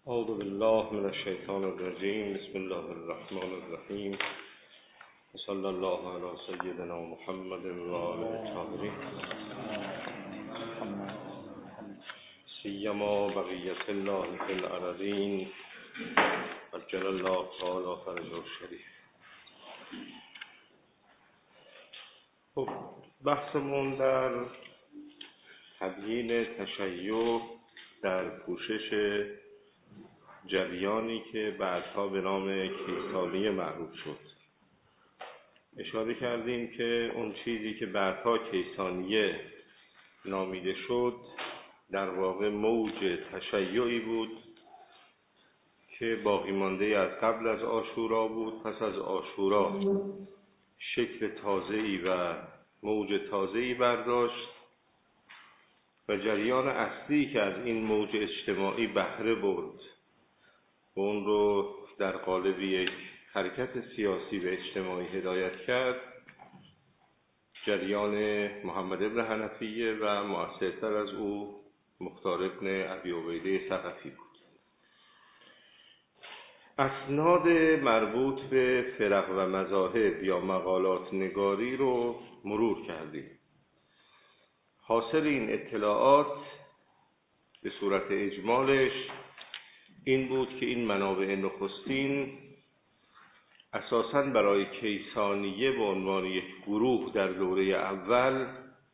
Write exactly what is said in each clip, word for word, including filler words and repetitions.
اعوذ بالله من الشیطان الرجیم. بسم الله الرحمن الرحیم. صلی الله علی سیدنا محمد و آله الطاهرین، سیما بقیت الله فی الارضین، عجل الله تعالی فرجه الشریف. خب بحثمون در تبیین تشیع در پوشش جریانی که بعدها به نام کیسانی معروف شد. اشاره کردیم که اون چیزی که بعدها کیسانیه نامیده شد در واقع موج تشیعی بود که باقی مانده از قبل از عاشورا بود. پس از عاشورا شکل تازه‌ای و موج تازه‌ای برداشت و جریان اصلی که از این موج اجتماعی بهره برد و اون رو در قالب یک حرکت سیاسی و اجتماعی هدایت کرد، جریان محمد ابن حنفیه و مؤثرتر از او مختار ابن ابی عبیده ثقفی بود. اسناد مربوط به فرق و مذاهب یا مقالات نگاری رو مرور کردیم. حاصل این اطلاعات به صورت اجمالش این بود که این منابع نخستین اساساً برای کیسانیه به عنوان یک گروه در دوره اول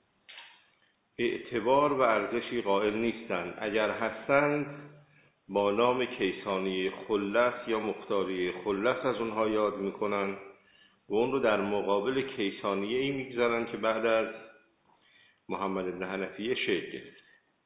اعتبار و ارزشی قائل نیستند. اگر هستند با نام کیسانیه خلص یا مختاریه خلص از اونها یاد میکنن و اون رو در مقابل کیسانیه ای میگذارن که بعد از محمد ابن حنفیه شکل گرفت.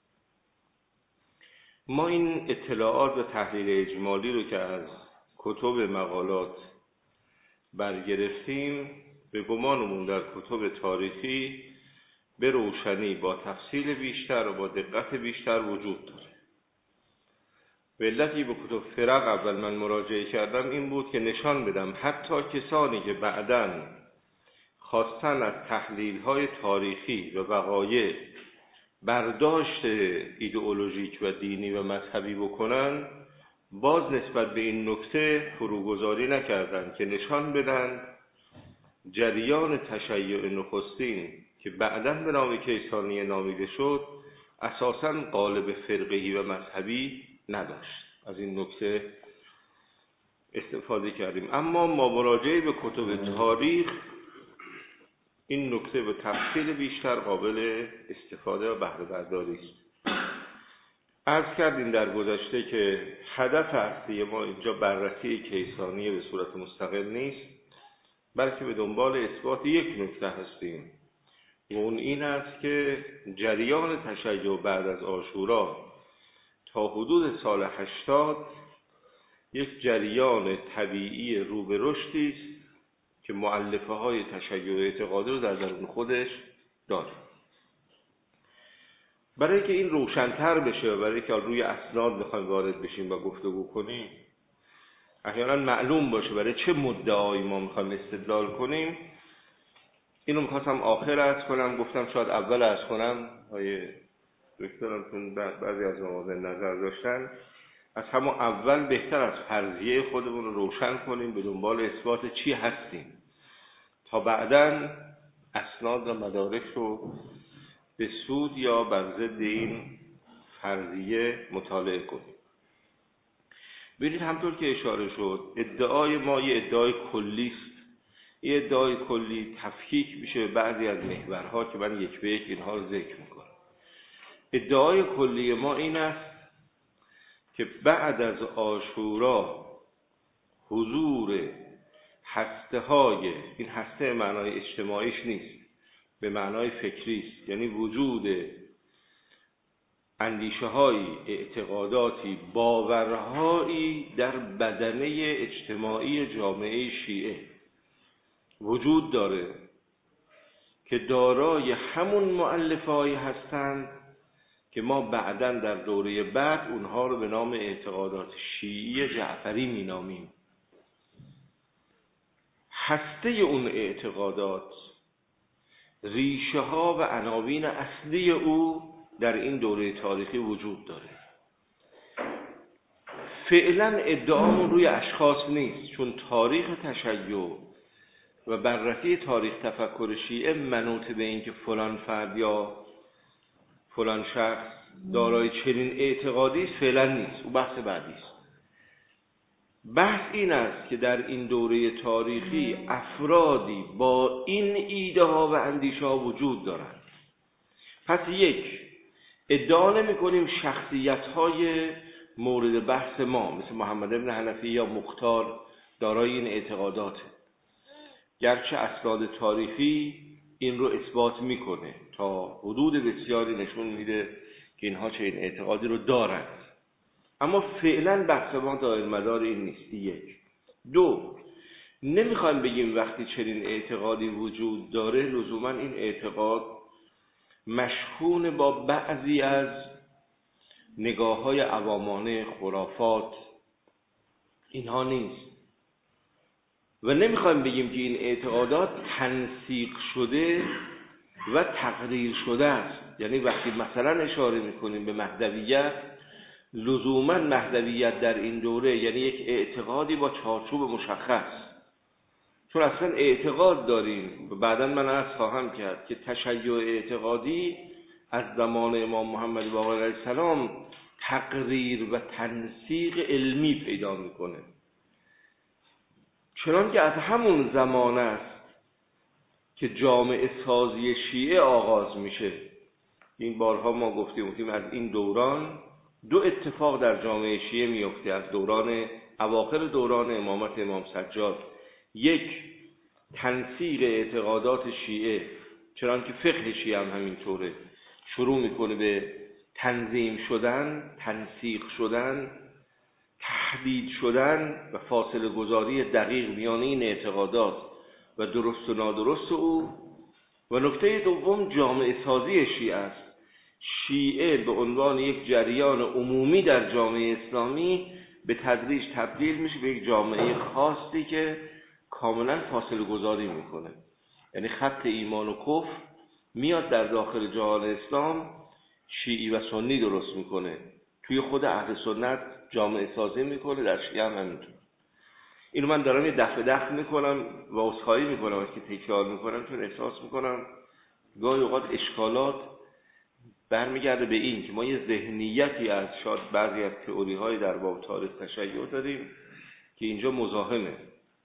ما این اطلاعات و تحلیل اجمالی رو که از کتب مقالات برگرفتیم به گمانمون در کتب تاریخی به روشنی با تفصیل بیشتر و با دقت بیشتر وجود داره. به علتی به کتب فرق اول من مراجعه کردم این بود که نشان بدم حتی کسانی که بعداً خواستن از تحلیل‌های تاریخی و وقایع برداشت ایدئولوژیک و دینی و مذهبی بکنن، باز نسبت به این نکته فروگذاری نکردند که نشان بدن جریان تشیع نخستین که بعداً به نام کیسانیه نامیده شد اساساً قالب فرقه‌ای و مذهبی نداشت. از این نکته استفاده کردیم. اما ما مراجعه به کتب تاریخ این نکته به تفصیل بیشتر قابل استفاده و بهره برداری است. عرض کردیم در گذشته که هدف اصلی ما اینجا بررسی کیسانیه به صورت مستقل نیست، بلکه به دنبال اثبات یک نکته هستیم و اون این است که جریان تشیع بعد از عاشورا تا حدود سال هشتاد یک جریان طبیعی رو به رشدی است که مؤلفه های تشیع اعتقادی رو در درون خودش داره. برای که این روشن‌تر بشه و برای که روی اسناد بخوایم وارد بشیم و گفتگو کنیم، احیانا معلوم باشه برای چه مدعایی ما میخوایم استدلال کنیم، اینو میخواستم آخر عرض کنم. گفتم شاید اول عرض کنم، های دکترم چون بعضی از مواضع نظر داشتن، از همون اول بهتر از فرضیه خودمون رو روشن کنیم به دنبال اثبات چی هستیم تا بعداً اسناد و مدارک رو به سود یا بر ضد این فرضیه مطالعه کنیم. ببینید همطور که اشاره شد ادعای ما یه ادعای کلی است. یه ادعای کلی تفکیک میشه به بعضی از محورها که من یک به یک اینها رو ذکر میکنم. ادعای کلی ما این است که بعد از عاشورا حضور هسته های، این هسته معنای اجتماعیش نیست، به معنای فکری است، یعنی وجود اندیشه های، اعتقاداتی، باورهایی در بدنه اجتماعی جامعه شیعه وجود داره که دارای همون مؤلفه هایی هستند که ما بعداً در دوره بعد اونها رو به نام اعتقادات شیعی جعفری می نامیم. هسته اون اعتقادات، ریشه ها و عناوین اصلی او در این دوره تاریخی وجود داره. فعلا ادعامون روی اشخاص نیست، چون تاریخ تشیع و بررسی تاریخ تفکر شیعه منوط به این که فلان فرد یا فلان شخص دارای چنین اعتقادی فعلا نیست. او بحث بعدی است. بحث این است که در این دوره تاریخی افرادی با این ایده ها و اندیشه ها وجود دارند. پس یک، ادعا نمی کنیم شخصیت های مورد بحث ما مثل محمد ابن حنفی یا مختار دارای این اعتقاداته، گرچه اسناد تاریخی این رو اثبات میکنه، تا حدود بسیاری نشون میده که اینها چه این اعتقادی رو دارند، اما فعلا بحث ما دایر مدار این نیست. یک. دو، نمیخوایم بگیم وقتی چنین اعتقادی وجود داره لزوما این اعتقاد مشحون با بعضی از نگاه های عوامانه، خرافات، اینها نیست. و نمیخوایم بگیم که این اعتقادات تنسیق شده و تقریر شده است. یعنی وقتی مثلا اشاره میکنیم به مهدویت، لزوما مهدویت در این دوره یعنی یک اعتقادی با چارچوب مشخص، چون اصلا اعتقاد داریم و بعدا من عرض خواهم کرد که تشیع اعتقادی از زمان امام محمد باقر علیه السلام تقریر و تنسیق علمی پیدا میکنه، چنان که از همون زمان است که جامعه سازی شیعه آغاز میشه. این بارها ما گفتیم گفتیم از این دوران دو اتفاق در جامعه شیعه میفته از دوران اواخر دوران امامت امام سجاد. یک، تنسیق اعتقادات شیعه، چنان که فقه شیعه هم همینطوره، شروع میکنه به تنظیم شدن، تنسیق شدن، تحدید شدن و فاصله گذاری دقیق میان این اعتقادات و درست و نادرست او. و نکته دوم جامعه سازی شیعه است. شیعه به عنوان یک جریان عمومی در جامعه اسلامی به تدریج تبدیل میشه به یک جامعه خاصی که کاملا فاصله گذاری میکنه. یعنی خط ایمان و کفر میاد در داخل جهان اسلام شیعی و سنی درست میکنه، توی خود اهل سنت جامعه سازی میکنه، در شیعه هم همینطور. اینو من دارم یه دفعه دفع میکنم و عذرخواهی میکنم که تکرار میکنم، چون احساس میکنم گاهی اوقات اشکالات برمیگرده به این که ما یه ذهنیتی از شاید بعضی از تئوری های در باب تاریخ تشیع داریم که اینجا مزاحمه.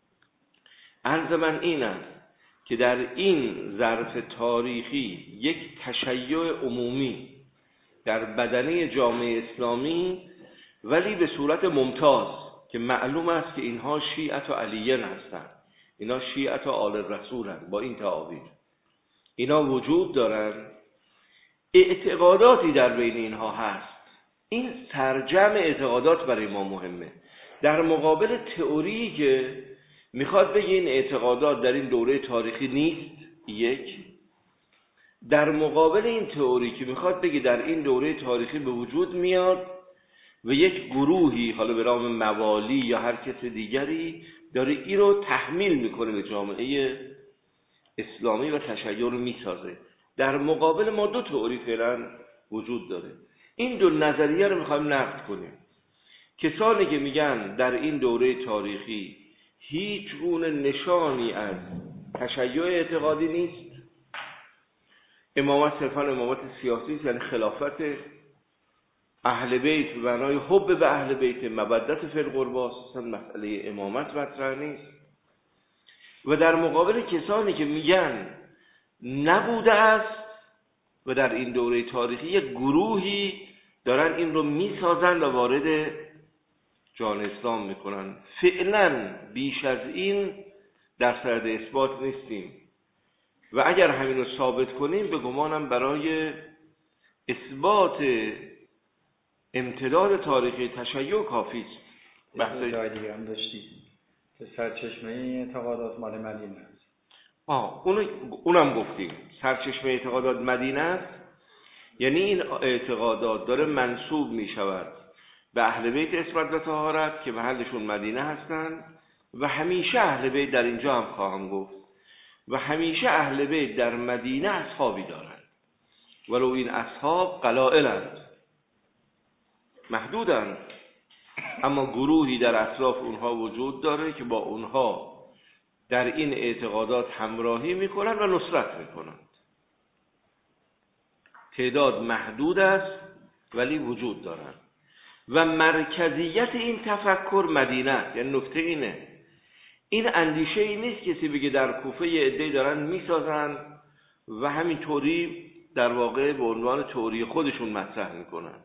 عرض من این است که در این ظرف تاریخی یک تشیع عمومی در بدنه جامعه اسلامی، ولی به صورت ممتاز، که معلوم است که اینها شیعت و علیین هستند، اینا شیعت و آل رسول هستند، با این تعابیر اینا وجود دارند، اعتقاداتی در بین اینها هست. این سرجم اعتقادات برای ما مهمه، در مقابل تئوری که میخواد بگه این اعتقادات در این دوره تاریخی نیست. یک، در مقابل این تئوری که میخواد بگه در این دوره تاریخی به وجود میاد و یک گروهی حالا به نام موالی یا هر کس دیگری داره این رو تحمیل میکنه به جامعه اسلامی و تشیع رو میسازه. در مقابل ما دو تئوری فعلا وجود داره. این دو نظریه رو میخوایم نقد کنیم. کسانی که میگن در این دوره تاریخی هیچ گونه نشانی از تشیع اعتقادی نیست، امامت صرفا امامت سیاسی است، یعنی خلافت اهل بیت به معنای حب به اهل بیت، مودت فی القربا، اصلا مسئله امامت مطرح نیست. و در مقابل کسانی که میگن نبوده است و در این دوره تاریخی یک گروهی دارن این رو میسازن و وارد جان اسلام میکنن. فعلا بیش از این در سرد اثبات نیستیم و اگر همین رو ثابت کنیم به گمانم برای اثبات امتداد تاریخی تشیع کافی است. بحث جای دیگه هم داشتید که سرچشمه اعتقادات مال مدینه است. آه اون اونم گفتیم سرچشمه اعتقادات مدینه است، یعنی این اعتقادات داره منسوب می شود به اهل بیت عصمت و طهارت که محلشون مدینه هستند و همیشه اهل بیت در اینجا هم خواهم گفت و همیشه اهل بیت در مدینه اصحابی دارند، ولو این اصحاب قلائلند، محدودند. اما گروهی در اطراف اونها وجود داره که با اونها در این اعتقادات همراهی میکنن و نصرت میکنن. تعداد محدود است ولی وجود دارن و مرکزیت این تفکر مدینه است. یعنی نکته اینه، این اندیشه ای نیست کسی بگه در کوفه یه عده‌ای دارن میسازن و همین طوری در واقع به عنوان تئوری خودشون مطرح میکنن.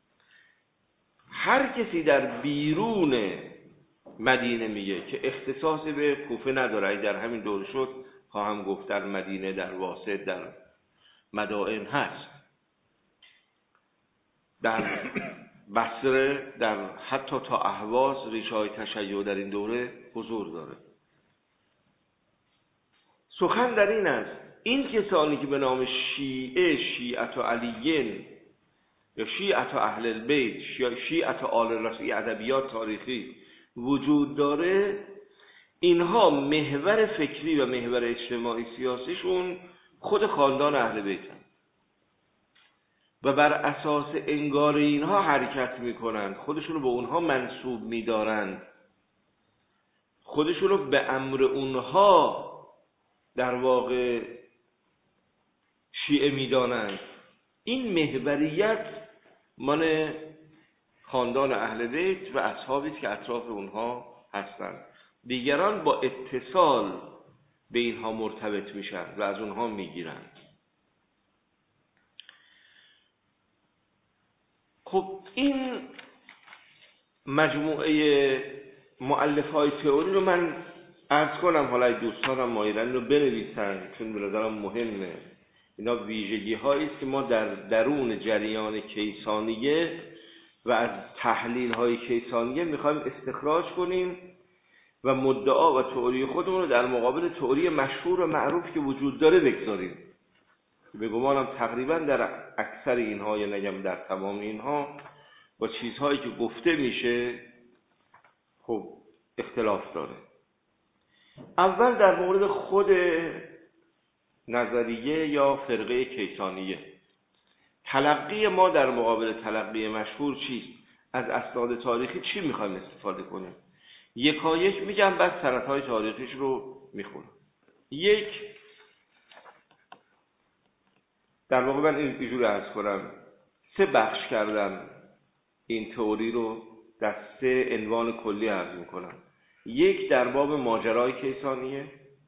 هر کسی در بیرون مدینه میگه که اختصاص به کوفه نداره. اگه در همین دور شد خواهم گفت در مدینه، در واسط، در مدائن هست، در بصره، در حتی تا اهواز ریشه های تشیع در این دوره حضور داره. سخن در این است این کسانی که به نام شیعه، شیعت علیین یا شیعت اهل البیت یا شیعت آل رسول، ادبیات تاریخی وجود داره، اینها محور فکری و محور اجتماعی سیاسیشون خود خاندان اهل بیت هست و بر اساس انگار اینها حرکت میکنند، خودشونو به اونها منسوب میدارند، خودشونو به امر اونها در واقع شیعه میدانند. این محوریت مال خاندان اهل بیت و اصحابی که اطراف اونها هستند. دیگران با اتصال به اینها مرتبط میشن و از اونها میگیرند. خب این مجموعه مؤلفه‌های تئوری رو من عرض کنم، حالا دوستانم مایلن رو بنویسن چون به نظرم مهمه. اینا ویژگی هایی است که ما در درون جریان کیسانیه و از تحلیل های کیسانیه میخوایم استخراج کنیم و مدعا و تئوری خودمون رو در مقابل تئوری مشهور و معروف که وجود داره بگذاریم. به گمانم تقریبا در اکثر اینها، یا نگم در تمام اینها، با چیزهایی که گفته میشه خب اختلاف داره. اول در مورد خود نظریه یا فرقه کیسانیه، تلقی ما در مقابل تلقی مشهور چیست؟ از اسناد تاریخی چی میخوایم استفاده کنیم؟ یکایک میگم، بعد سندهای تاریخیش رو میخونم. یک، در واقع من اینجوری عرض کنم، سه بخش کردم این تئوری رو، در سه عنوان کلی عرض میکنم. یک، در باب ماجرای کیسانیه.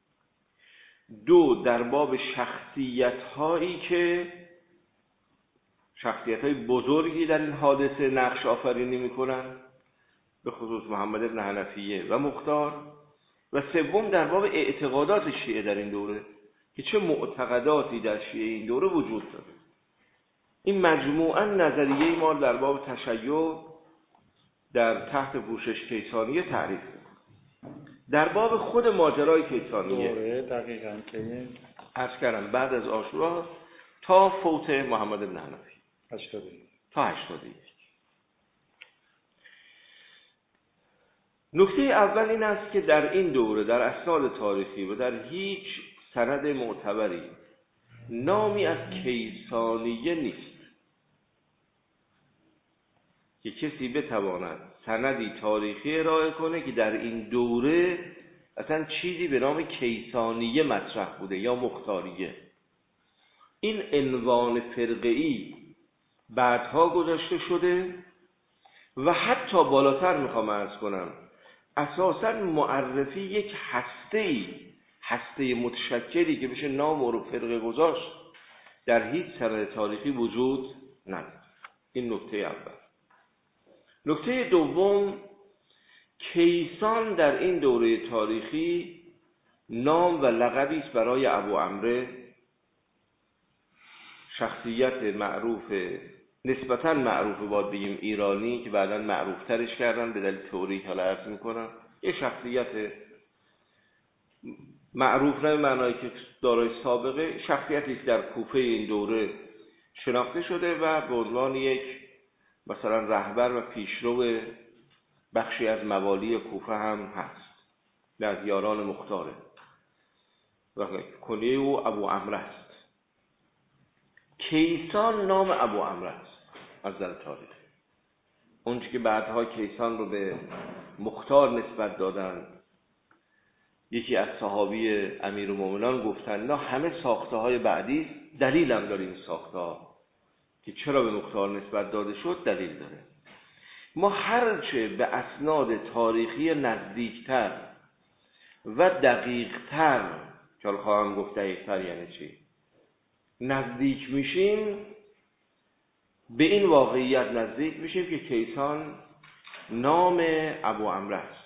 دو، در باب شخصیت هایی که شخصیت های بزرگی در این حادثه نقش آفرینی میکنن، به خصوص محمد ابن حنفیه و مختار. و سوم، در باب اعتقادات شیعه در این دوره که چه معتقداتی در شیعه این دوره وجود داره. این مجموعاً نظریه ما در باب تشیع در تحت پوشش کیسانیه تعریف کنیم. در باب خود ماجرای کیسانیه دوره دقیقاً که عرض کردم بعد از عاشورا تا فوت محمد بن حنفی هشتاد و یک تا هشتاد و یک. نکته اول این است که در این دوره در اسناد تاریخی و در هیچ سند معتبری نامی از کیسانیه نیست که کسی بتواند سندی تاریخی ارائه کنه که در این دوره اصلا چیزی به نام کیسانیه مطرح بوده یا مختاریه. این عنوان فرقه‌ای بعدها گذاشته شده و حتی بالاتر میخوام عرض کنم، اساساً معرفی یک هسته‌ای، هسته متشکلی که بشه نام رو فرقه گذاشت، در هیچ سند تاریخی وجود نداره. این نکته اول. نکته دوم، کیسان در این دوره تاریخی نام و لقبی است برای ابو عمرو، شخصیت معروف، نسبتاً معروف باید بگیم ایرانی که بعداً معروف ترش کردن به دلیل تئوری که حالا عرض میکنم. یه شخصیت معروف نه به معنایی که دارای سابقه، شخصیتی که در کوفه این دوره شناخته شده و به عنوان یک مثلا رهبر و پیشرو بخشی از موالی کوفه هم هست، از یاران مختاره و کنیه او ابو عمرو است. کیسان نام ابو عمرو است از در تاریخ. اونچه که بعدها کیسان رو به مختار نسبت دادن، یکی از صحابی امیرالمومنین گفتن نه همه ساخته های بعدی دلیل هم داره، این ساخته ها که چرا به مختار نسبت داده شد دلیل داره. ما هرچه به اسناد تاریخی نزدیکتر و دقیقتر، که حالا خواهم گفت دقیقتر یعنی چی، نزدیک میشیم به این واقعیت نزدیک میشیم که کیسان نام ابو عمرو است.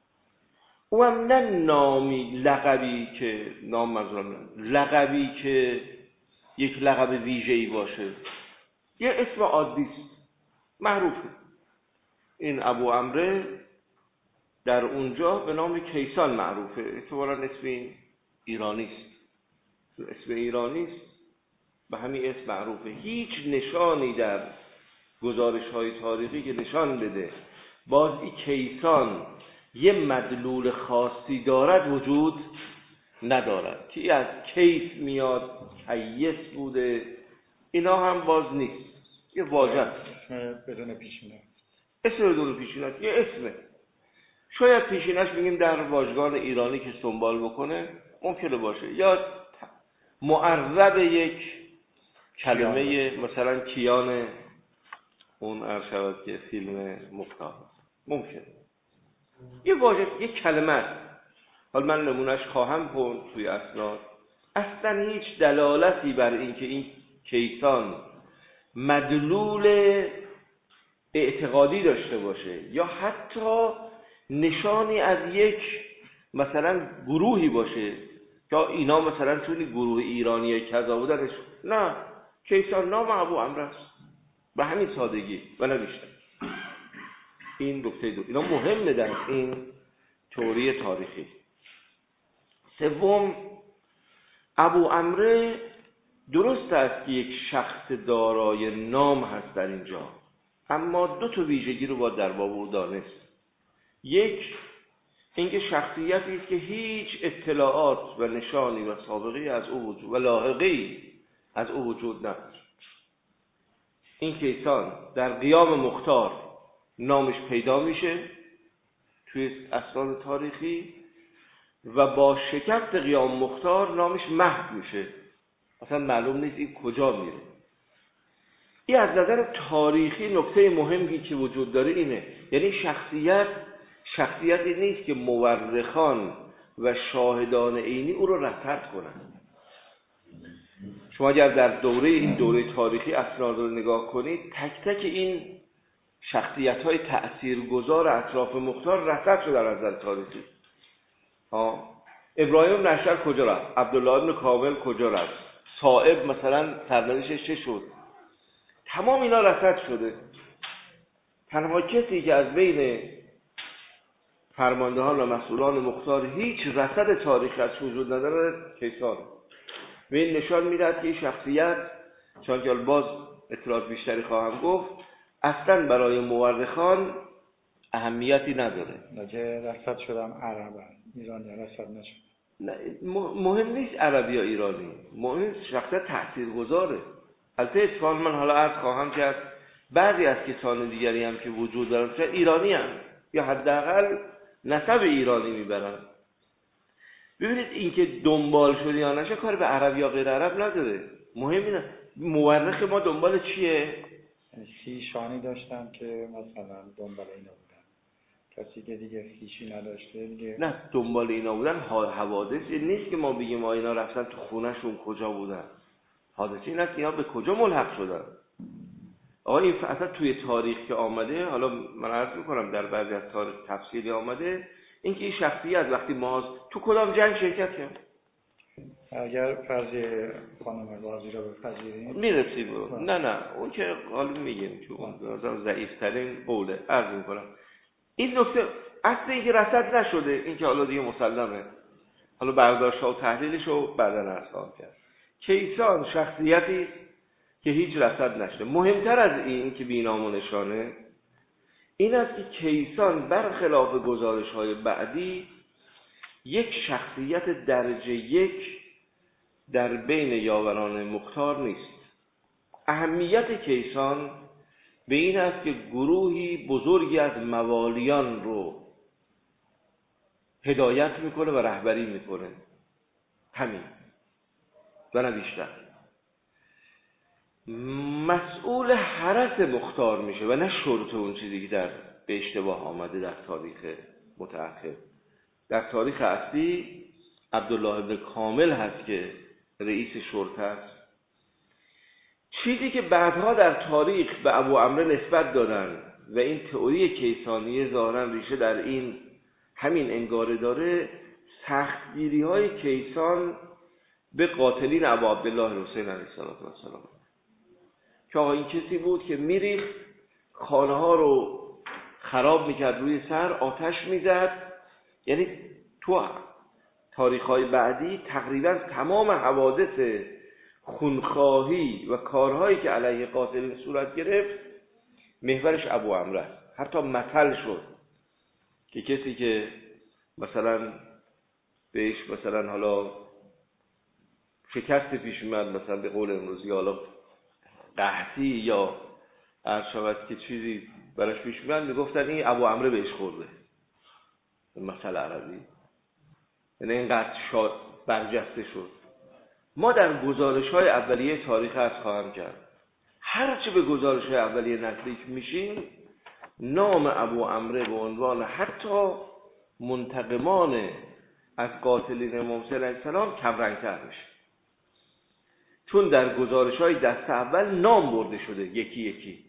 او هم نه نامی لقبی که نام منظورم لقبی که یک لقب ویژه‌ای باشه، یه اسم عادی است، معروفه. این ابو عمرو در اونجا به نام کیسان معروفه. اعتباراً اسم ایرانی است، اسم ایرانی است، به همین اسم معروفه. هیچ نشانی در گزارش‌های تاریخی که نشان بده باز این کیسان یه مدلول خاصی دارد وجود ندارد که از کیس میاد، کیس بوده، اینا هم باز نیست. یه واژه بدون پیشینه، اسم بدون پیشینه، یه اسمه. شاید پیشینش میگیم در واژگان ایرانی که سنبال بکنه ممکنه باشه، یا معرب یک کلمه مثلا کیان اون ارشد که فیلم مختار ممکنه یه واژه، یه کلمه است. حالا من نمونهش خواهم خوند توی اسناد. اصلا هیچ دلالتی بر این که این کیسان مدلول اعتقادی داشته باشه یا حتی نشانی از یک مثلا گروهی باشه یا اینا مثلا توی گروه ایرانی کذا بودنش، نه، کیسان نام ابو عمرو است به همین سادگی و نه بیشتر. این نکته دو، اینا مهمه در این تئوری تاریخی. سوم، ابو عمرو درست است که یک شخص دارای نام هست در اینجا، اما دو تا ویژگی رو باید در باب او دانست. یک، اینکه شخصیتی است که هیچ اطلاعات و نشانی و سابقه از او وجود و لاحقه‌ای از او وجود نداره. این کیسان در قیام مختار نامش پیدا میشه توی اسناد تاریخی و با شکست قیام مختار نامش محو میشه، اصلا معلوم نیست این کجا میره. این از نظر تاریخی نکته مهمی که وجود داره اینه، یعنی شخصیت شخصیتی نیست که مورخان و شاهدان عینی او رو رصد کنن. شما اگر در دوره این دوره تاریخی اسناد رو نگاه کنید، تک تک این شخصیت‌های تأثیرگذار اطراف مختار رصد شده در نظر تاریخی. ها، ابراهیم بن اشعر کجا رفت؟ عبدالله بن کامل کجا رفت؟ صائب مثلا سرنوشتش چه شد؟ تمام اینا رصد شده. تنها کسی که از بین فرماندهان و مسئولان مختار هیچ رصد تاریخی از وجود نداره کیسان. و این نشان میدهد که این شخصیت، چون که باز اطلاعات بیشتری خواهم گفت، اصلا برای مورخان اهمیتی نداره. نگه رصد شدم عربن، ایرانی رصد نشد. نه، مهم نیست عربی یا ایرانی، مهم شخصیت تاثیرگذاره. البته اتفاقا من حالا عرض خواهم کرد بعضی از کسان دیگری هم که وجود دارن چه ایرانی هم یا حداقل نسب ایرانی میبرن. ببینید اینکه دنبال شده یا نشه کار به عرب یا غیر عرب نداره. مهم اینه مورخ ما دنبال چیه؟ خیشانی داشتن که مثلا دنبال اینا بودن، کسی که دیگه خیشی نداشته دیگه نه، دنبال اینا بودن حوادثی نیست که ما بگیم آ اینا رفتن تو خونهشون کجا بودن. حادثه این است که اینا به کجا ملحق شدن. آقا این اصلا توی تاریخ که آمده، حالا من عرض میکنم در بعضی از تاریخ تفصیلی آمده، اینکه این شخصیت وقتی ما تو کدام جنگ شرکت کرد. اگر فرضی خانم رازی رو بپذیریم میرسیم. نه نه اون که حالا میگیم که اون ضعیف‌ترین قوله. عرض میکنم این نکته اصلا اینکه رصد نشده، این که حالا دیگه مسلمه، حالا برداشت و تحلیلش رو بعداً عرض خواهم کرد. کیسان شخصیتی که هیچ رصد نشده. مهمتر از این که بینام و نشانه این است که کیسان برخلاف گزارش‌های بعدی یک شخصیت درجه یک در بین یاوران مختار نیست. اهمیت کیسان به این است که گروهی بزرگی از موالیان رو هدایت میکنه و رهبری میکنه، همین و نه بیشتر. مسئول حرس مختار میشه و نه شرطه، اون چیزی که در به اشتباه آمده در تاریخ متأخر. در تاریخ اصلی عبدالله ابن کامل هست که رئیس شرطه است. چیزی که بعدها در تاریخ به ابو عمرو نسبت دادن و این تئوری کیسانی ظاهرا ریشه در این همین انگاره داره، سختگیری های کیسان به قاتلین ابو عبدالله حسین علیه السلام، که آقا این کسی بود که میریخت خانه ها رو خراب میکرد، روی سر آتش میزد. یعنی تو تاریخ های بعدی تقریبا تمام حوادث خونخواهی و کارهایی که علیه قاتلین صورت گرفت محورش ابو عمرو است. حتی مثل شد که کسی که مثلا بهش مثلا حالا شکست پیش اومد، مثلا به قول امروزی حالا قحطی یا هر شود که چیزی براش پیش اومد، میگفتن این ابو عمرو بهش خورده، مثل عربی. یعنی اینقدر شاد برجسته شد. ما در گزارش های اولیه تاریخ از خواهم کرد، هرچه به گزارش های اولیه نزدیک میشیم نام ابو عمرو به عنوان حتی منتقمان از قاتلین امام حسین علیه السلام کم رنگ‌تر میشه، چون در گزارش های دست اول نام برده شده یکی یکی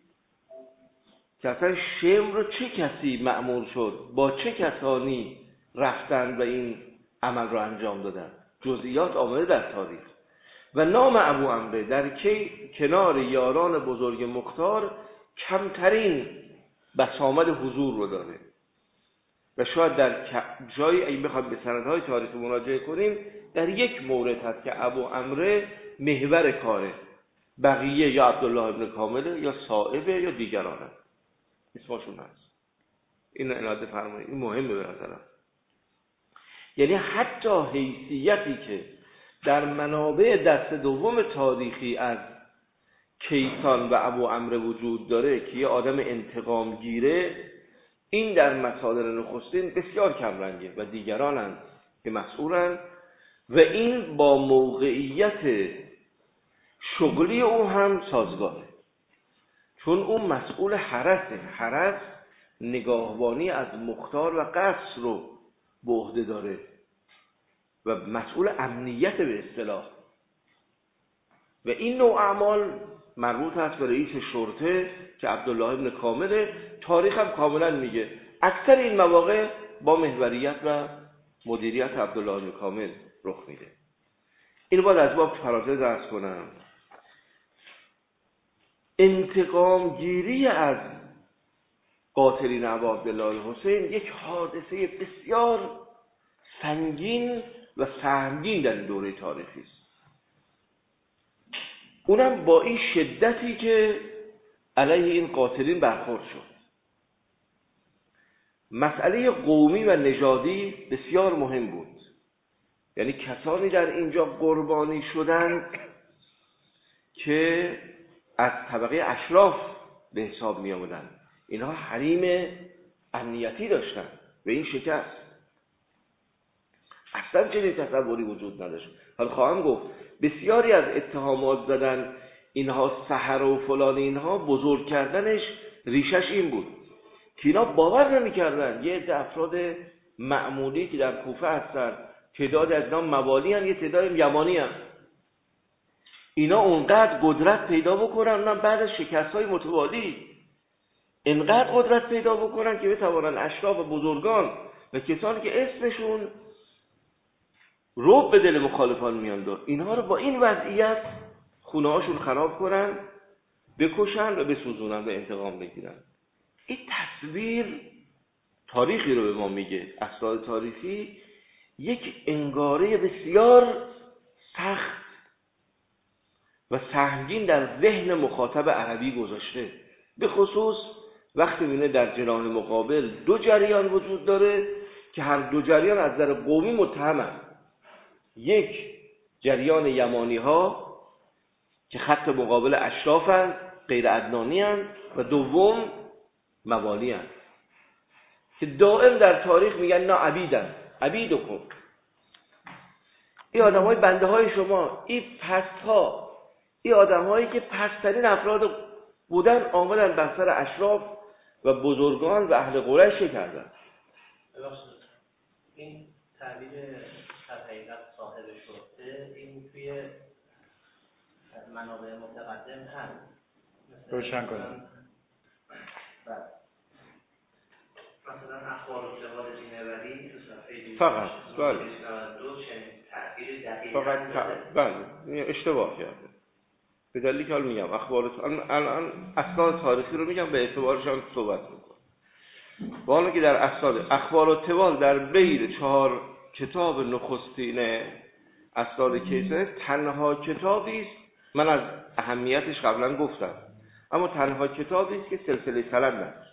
که اصلا شمر رو چه کسی مأمور شد، با چه کسانی رفتن و این عمل رو انجام دادن، جزئیات آمده در تاریخ. و نام ابو عمرو در کی کنار یاران بزرگ مختار کمترین بسامد حضور رو داره و شاید در جایی اگه بخوایم به سندهای تاریخی مراجعه کنیم در یک مورد هست که ابو عمرو محور کاره، بقیه یا عبدالله ابن کامله یا صائبه یا دیگرانه اسمشون هست. این عنایت فرمایید، این مهمه به نظرم. یعنی حتی حیثیتی که در منابع دست دوم تاریخی از کیسان و ابو عمرو وجود داره که یه آدم انتقام گیره، این در مصادر نخستین بسیار کم رنگه و دیگرانند که مسئولند و این با موقعیت شغلی او هم سازگاره، چون اون مسئول حرسه. حرس نگاهبانی از مختار و قصر رو به عهده داره و مسئول امنیت به اصطلاح و این نوع اعمال مربوط هست به رئیس شرطه که عبدالله ابن کامله. تاریخ هم کاملا میگه اکثر این مواقع با محوریت و مدیریت عبدالله ابن کامل رخ میده. این باید از باب فرازه درس کنم. انتقام گیری از قاتلین ابو عبدالله حسین یک حادثه بسیار سنگین و سهمگین در این دوره تاریخی است، اونم با این شدتی که علیه این قاتلین برخورد شد. مسئله قومی و نژادی بسیار مهم بود، یعنی کسانی در اینجا قربانی شدند که از طبقه اشراف به حساب می آمدند. اینها حریم امنیتی داشتن و این شکست. اصلا چنین تصوری وجود نداشت. حالا خواهم گفت بسیاری از اتهامات زدن اینها سحر و فلان، اینها بزرگ کردنش ریشش این بود که اینا باور نمی کردن یه عده افراد معمولی که در کوفه هستن، تعداد از اینا موالی هستن، یه تعداد یمانی هستن، اینا اونقدر قدرت پیدا بکنن، اونم بعد از شکست‌های متوالی اینقدر قدرت پیدا بکنن که بتوانن اشراف و بزرگان و کسانی که اسمشون رعب به دل مخالفان میانداخت، اینها رو با این وضعیت خونه هاشون خراب کنن، بکشن و بسوزونن و انتقام بگیرن. این تصویر تاریخی رو به ما میگه، اسناد تاریخی یک انگاره بسیار سخت و سهمگین در ذهن مخاطب عربی گذاشته، به خصوص وقتی میبینه در جناح مقابل دو جریان وجود داره که هر دو جریان از نظر قومی متهمن. یک جریان یمانی ها که خط مقابل اشرافن، غیر عدنانی هستند و دوم موالی هستند که دائم در تاریخ میگن نه عبیدن عبیدکم، این آدم های بنده های شما، این پست ها، این آدم هایی که پسترین افراد بودن آمدن بر سر اشراف و بزرگان و اهل قریش کردن. این تعبیر در حقیقت صاحب شرطه این توی منابع متقدم هست روشن کنیم. مثلا اخبار و جواد دینوری تو صفحه فقط بله دو چنین تعبیر دقیق فقط بله اشتباه کرده. به دلیلی که حال میگم اخبار الان اسناد تاریخی رو میگم به اعتبارش هم صحبت میکنم. با حالا که در اسناد اخبار و توال در بین چهار کتاب نخستین اسناد کیسانی تنها کتابی است، من از اهمیتش قبلا گفتم، اما تنها کتابی است که سلسله سند نداره.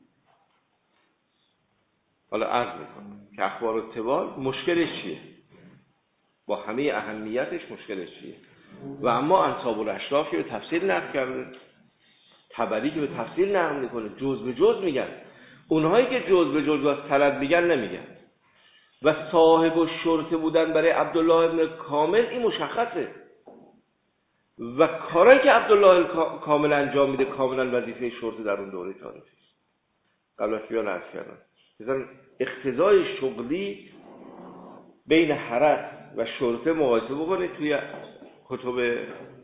حالا عرض میکنم که اخبار و توال مشکلش چیه، با همه اهمیتش مشکلش چیه. و اما انساب الاشراف که به تفصیل نقل کرده، طبری که به تفصیل نقل میکنه، جز به جز میگن. اونهایی که جز به جز از سند میگن نمیگن. و صاحب الشرطه بودن برای عبدالله ابن کامل این مشخصه و کارایی که عبدالله کامل انجام میده کاملا وظیفه شرطه در اون دوره تاریخی است. قبل از بیان عرض کردم مثلا اقتضای شغلی بین حرس و شرطه مقایسه بکنید توی کتب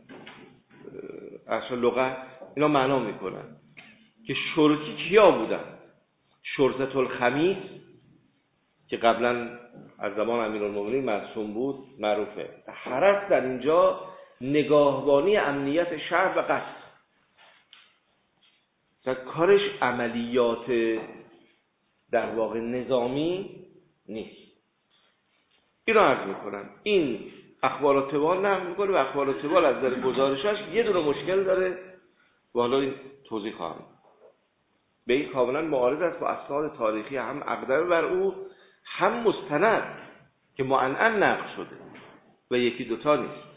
اصل لغت اینا معنا میکنن که شرطی کیا بودن. شرطه الخمیس که قبلا از زمان امیرالمومنین مرسوم بود معروفه. حرس در اینجا نگاهبانی امنیت شهر و قصد، در کارش عملیات در واقع نظامی نیست. این رو عرض میکنم. این اخبار و توال نقل میکنه و اخبار و توال از در گزارشش یه دونه مشکل داره و حالا این توضیح خواهم. به این کاملا معارض است با اسناد تاریخی هم اقدر بر او هم مستند که معنعن نقل شده و یکی دوتا نیست.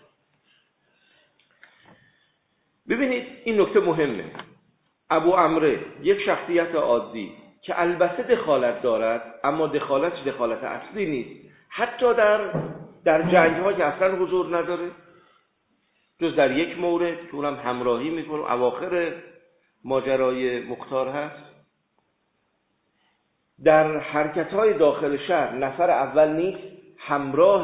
ببینید این نکته مهمه. ابو عمرو یک شخصیت عادی که البته دخالت دارد اما دخالتش دخالت اصلی نیست، حتی در در جنگ ها که اصلا حضور نداره جز در یک مورد که اونم همراهی میکنه اواخر ماجرای مختار هست. در حرکت های داخل شهر نفر اول نیست، همراه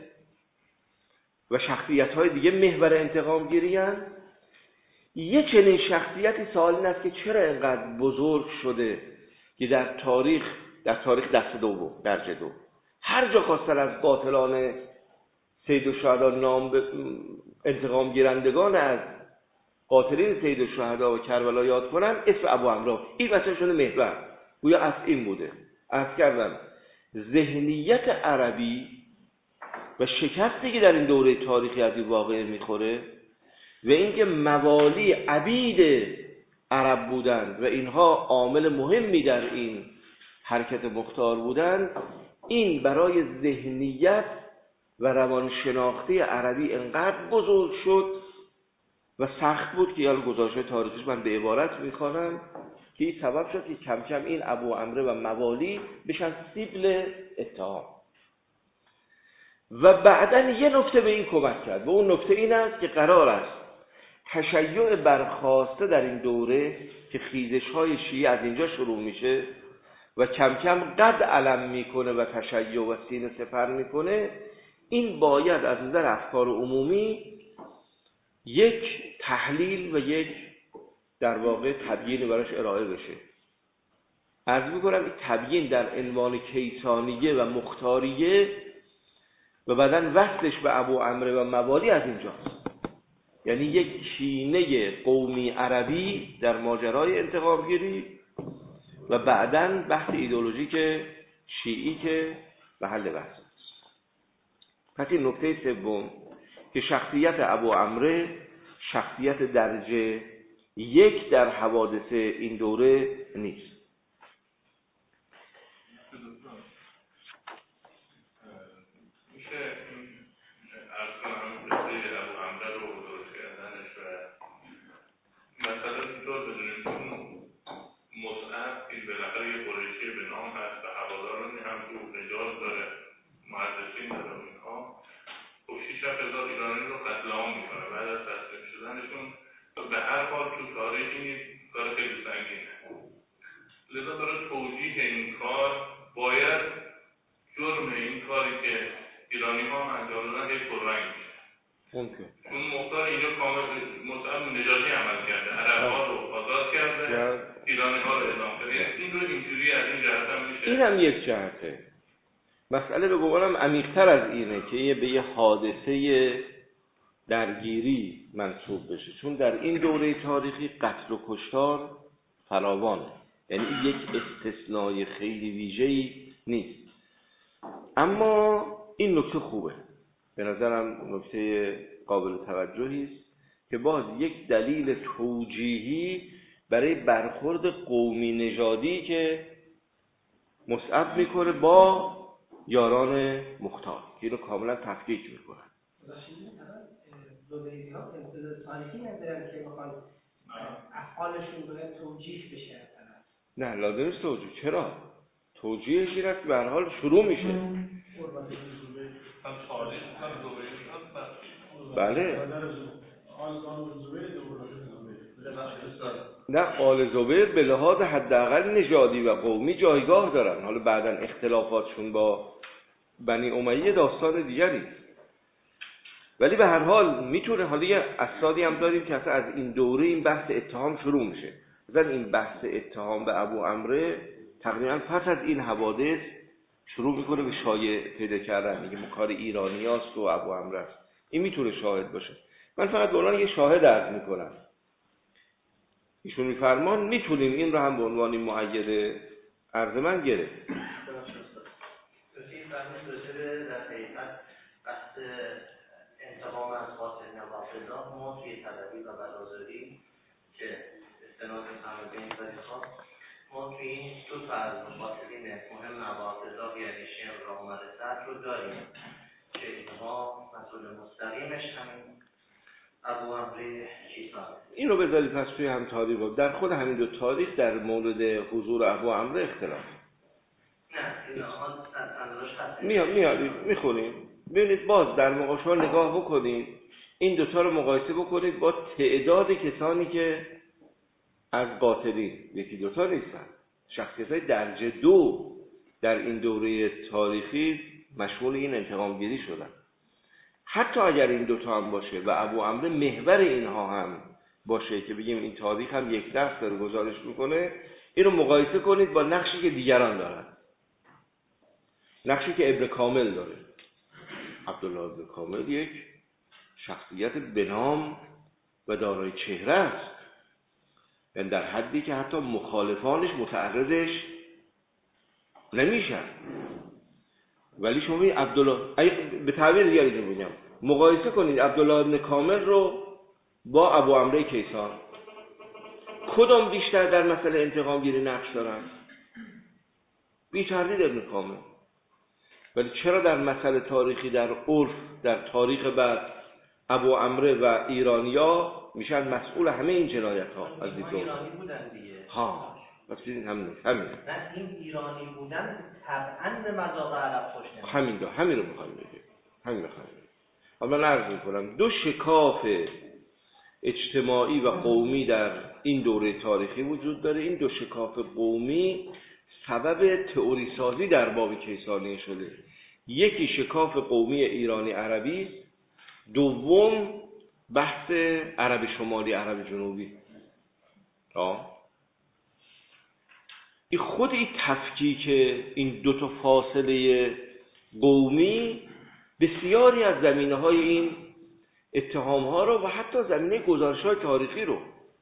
و شخصیت های دیگه محور انتقام گیری هست. یه چنین شخصیتی سوال این است که چرا اینقدر بزرگ شده که در تاریخ در تاریخ دست دوم درجه دو هر جا خواستن از قاتلان سید الشهدا نام ب... انتقام گیرندگان از قاتلین سید الشهدا و کربلا یاد کنن اسم ابو عمرو این مثلا شده محور گویا از این بوده. عرض کردم ذهنیت عربی و شکستی که در این دوره تاریخی از این واقعه میخوره و اینکه موالی عبید عرب بودند و اینها عامل مهمی در این حرکت مختار بودند، این برای ذهنیت و روانشناختی عربی انقدر بزرگ شد و سخت بود که یال گزارش تاریخیش من به عبارت میخوانم که این سبب شد که کم کم این ابو عمرو و موالی بشن سیبل اتهام. و بعداً یه نکته به این کمک کرد و اون نکته این است که قرار است تشیع برخاسته در این دوره که خیزش‌های شیعه از اینجا شروع میشه و کم کم قد علم میکنه و تشیع و سینه سپر میکنه، این باید از نظر افکار عمومی یک تحلیل و یک در واقع تبیین براش ارائه بشه. عرض میکنم این تبیین در عنوان کیسانیه و مختاریه و بعدن وصلش به ابو عمرو و موالی از اینجاست. یعنی یک کینه قومی عربی در ماجرای انتقامگیری و بعدن بحث ایدئولوژیک شیعی که محل بحث است. پس این نکته سوم که شخصیت ابو عمرو شخصیت درجه یک در حوادث این دوره نیست. میشه ارز کنم قصه ابو عمرو رو درست کردنش و مثلا ممکن. چون مختار اینجا کامل مصعب نژادی عمل کرده، عرب‌ها رو آزاد کرده، ایرانی‌ها رو اعدام کرده. این رو اینجوری از این جهت هم میشه. این هم یک جهته. مسئله به گمانم عمیق‌تر از اینه که یه به یه حادثه درگیری منسوب بشه، چون در این دوره تاریخی قتل و کشتار فراوانه، یعنی یک استثنای خیلی ویژه‌ای نیست. اما این نکته خوبه، به نظرم نکته قابل توجهی است که باز یک دلیل توجیهی برای برخورد قومی نژادی که مصعب میکنه با یاران مختار، که اینو کاملا تفکیک میکنن. زبیدی ها امتداد تاریخی ندارن که بخوان افعالشون باید توجیه بشه. نه لازم نیست توجیه. چرا؟ توجیهش این است که به هر حال شروع میشه. بله. نه آل زبیر به لحاظ حداقل نژادی و قومی جایگاه دارن. حالا بعداً اختلافاتشون با بنی امیه داستان دیگری، ولی به هر حال میتونه. حالا یه اسنادی هم داریم که اصلا از این دوره این بحث اتهام شروع میشه. مثلا این بحث اتهام به ابو عمرو تقریبا پس از این حوادث شروع میکنه به شایعه پیدا کردن، میگه کار ایرانیاست و ابو عمرو است. این میتونه شاهد باشه. من فقط به عنوان یه شاهد عرض میکنم. ایشون میفرمان میتونیم این رو هم به عنوان مؤید عرض من گرفت. این فرمود راجبه در حقیقت بحث انتقام از قاتل نوافذا ما توی طلبی و بدازاری که استناد می‌کنم به این تاریخ‌ها، ما توی این دو تا از قاتلین مهم نوافذا یعنی شمر و عمر سعد رو داریم که اینها مسئول مستقیمش همین ابو عمرو کیسان. این رو بذارید پس توی هم تاریخ رو. در خود همین دو تاریخ در مورد حضور ابو عمرو اختلاف. نه این آن اندازش هست. میاد میاد میخونیم. ببینید باز در موقع شما نگاه بکنید این دوتا رو مقایسه بکنید با تعداد کسانی که از قاتلین، یکی دوتا نیستن، شخصیت‌های درجه دو در این دوره تاریخی مشمول این انتقام گیری شدن. حتی اگر این دوتا هم باشه و ابو عمرو محور اینها هم باشه که بگیم این تاریخ هم یک دست داره گزارش میکنه، این رو مقایسه کنید با نقشی که دیگران دارن، نقشی که ابن کامل داره. عبدالله ابن کامل یک شخصیت بنام و دارای چهره است، یعنی در حدی که حتی مخالفانش متعرضش نمیشن. ولی شما ببینید عبدالله، به تعبیر دیگری رو بگم، مقایسه کنید عبدالله ابن کامل رو با ابو عمرو کیسان، کدام بیشتر در مسئله انتقام گیری نقش دارن؟ بی تردید ابن کامل. ولی چرا در مسئله تاریخی، در عرف، در تاریخ بعد ابو عمرو و ایرانیا میشن مسئول همه این جنایت ها از دیدگاه ایرانی بودن دیگه. ها بس این همین همین نه این ایرانی بودن طبعاً به مذاق عرب خوش نمیاد. همین دو همین رو میخوام بگم. همین رو میخوام بگم. اما من عرض میکنم دو شکاف اجتماعی و قومی در این دوره تاریخی وجود داره. این دو شکاف قومی سبب تئوری سازی در باب کیسانی شده. یکی شکاف قومی ایرانی عربی، دوم بحث عرب شمالی عرب جنوبی. آه این خود این تفکیک این دو تا فاصله قومی بسیاری از زمینه‌های این اتهام‌ها رو و حتی زمینه گزارش‌های تاریخی رو،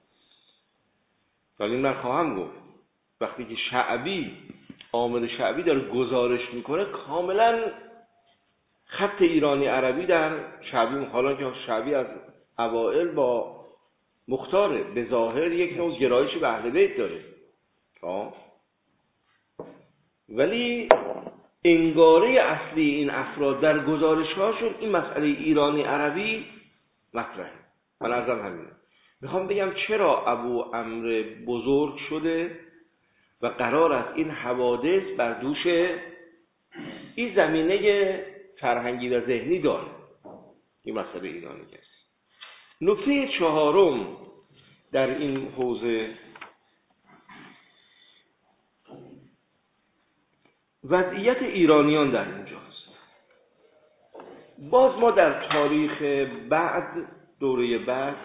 ولی من خواهم گفت وقتی که شعبی عامل شعبی داره گزارش میکنه کاملا خط ایرانی عربی در شعبی، حالا که شعبی از اوائل با مختاره به ظاهر یک نوع گرایشی به اهل بیت داره، ولی انگاره اصلی این افراد در گزارش‌هاشون این مسئله ایرانی عربی مطرحه. من ازم همینه میخوام بگم چرا ابو عمرو بزرگ شده و قرار است این حوادث بر دوش این زمینه فرهنگی و ذهنی داره. این مسئله ایرانی است. نکته چهارم در این حوزه وضعیت ایرانیان در اینجاست. باز ما در تاریخ بعد، دوره بعد،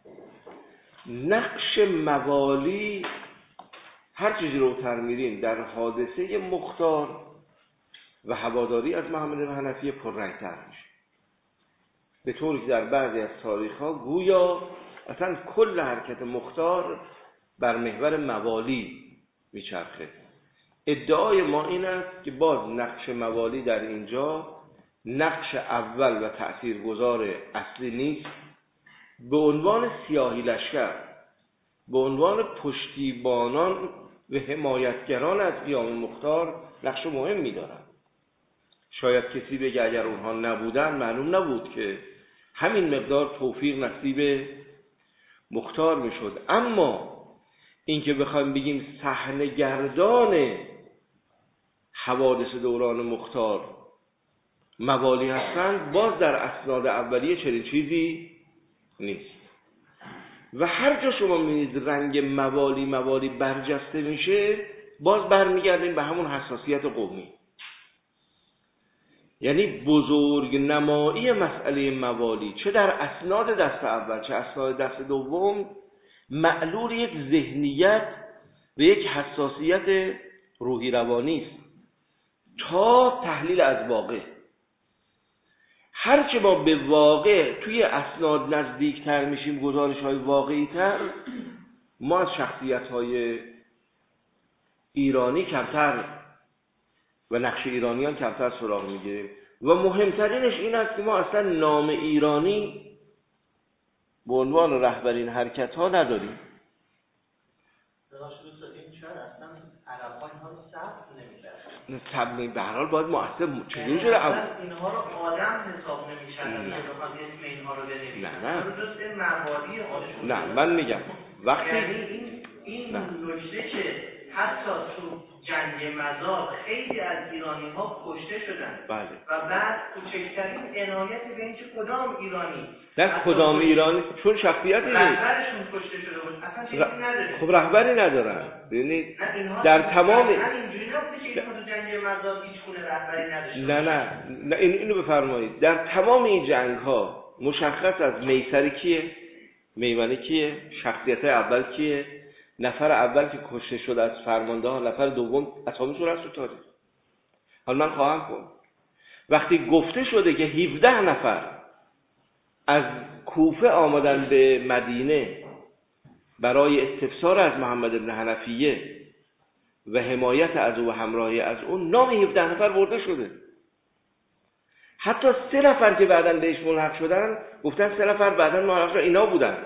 نقش موالی هر چیزی رو تر میریم در حادثه مختار و هواداری از محمد بن حنفیه پررنگ‌تر میشه، به طوری که در بعضی از تاریخ‌ها گویا اصلا کل حرکت مختار بر محور موالی میچرخه. ادعای ما این است که باز نقش موالی در اینجا نقش اول و تأثیرگذار اصلی نیست. به عنوان سیاهی لشکر، به عنوان پشتیبانان و حمایتگران از قیام مختار نقش مهمی دارن. شاید کسی بگه اگر اونها نبودن معلوم نبود که همین مقدار توفیق نصیب مختار میشد. اما اینکه بخوایم بگیم صحنه‌گردان حوادث دوران مختار موالی هستند، باز در اسناد اولیه چنین چیزی نیست. و هر جا شما می‌بینید رنگ موالی موالی برجسته میشه، باز برمیگردیم به همون حساسیت قومی. یعنی بزرگ نمایی مسئله موالی چه در اسناد دست اول چه اسناد دست دوم معلول یک ذهنیت و یک حساسیت روحی روانی است تا تحلیل از واقع. هرچه ما به واقع توی اسناد نزدیکتر میشیم، گزارش‌های واقعی‌تر، ما از شخصیت‌های ایرانی کمتر و نقش ایرانیان کمتر سراغ میگیریم. و مهمترینش این است که ما اصلا نام ایرانی به عنوان رهبرین حرکت‌ها نداریم. اصلا عرب‌ها اینها رو ثبت نمی‌کردن. ثبت به هر حال باید مؤثر چجوری شده اصلا اینها رو آدم حساب نمی‌کردن که بخواد اسم اینها رو بنویسن. نه نه. جزء موالی خودشون. نه من میگم وقتی یعنی این این نکته که حتی تو جنگ مزار خیلی از ایرانی‌ها کشته شدن. بله. و بعد کوچکترین عنایت به اینکه کدام ایرانی در کدام ایرانی چون شخصیتی نیست. رهبرشون کشته شده بود. اصلا چیزی نداره. خب رهبری ندارن. ببینید در تمام اینجوری نبوده که اینها تو جنگ مزار هیچ گونه رهبری نداشته. نه نه نه این اینو بفرمایید. در تمام این جنگ‌ها مشخص از میسر کیه؟ میمنه کیه؟ شخصیت اول کیه؟ نفر اول که کشته شد از فرمانده ها، نفر دوم اسامیشون هست تو تاریخ. حالا من خواهم کنم وقتی گفته شده که هفده نفر از کوفه آمدن به مدینه برای استفسار از محمد بن حنفیه و حمایت از او و همراهی از اون، نام هفده نفر برده شده. حتی سه نفر که بعداً بهش ملحق شدن گفتن سه نفر بعداً ملحق شدن اینا بودن.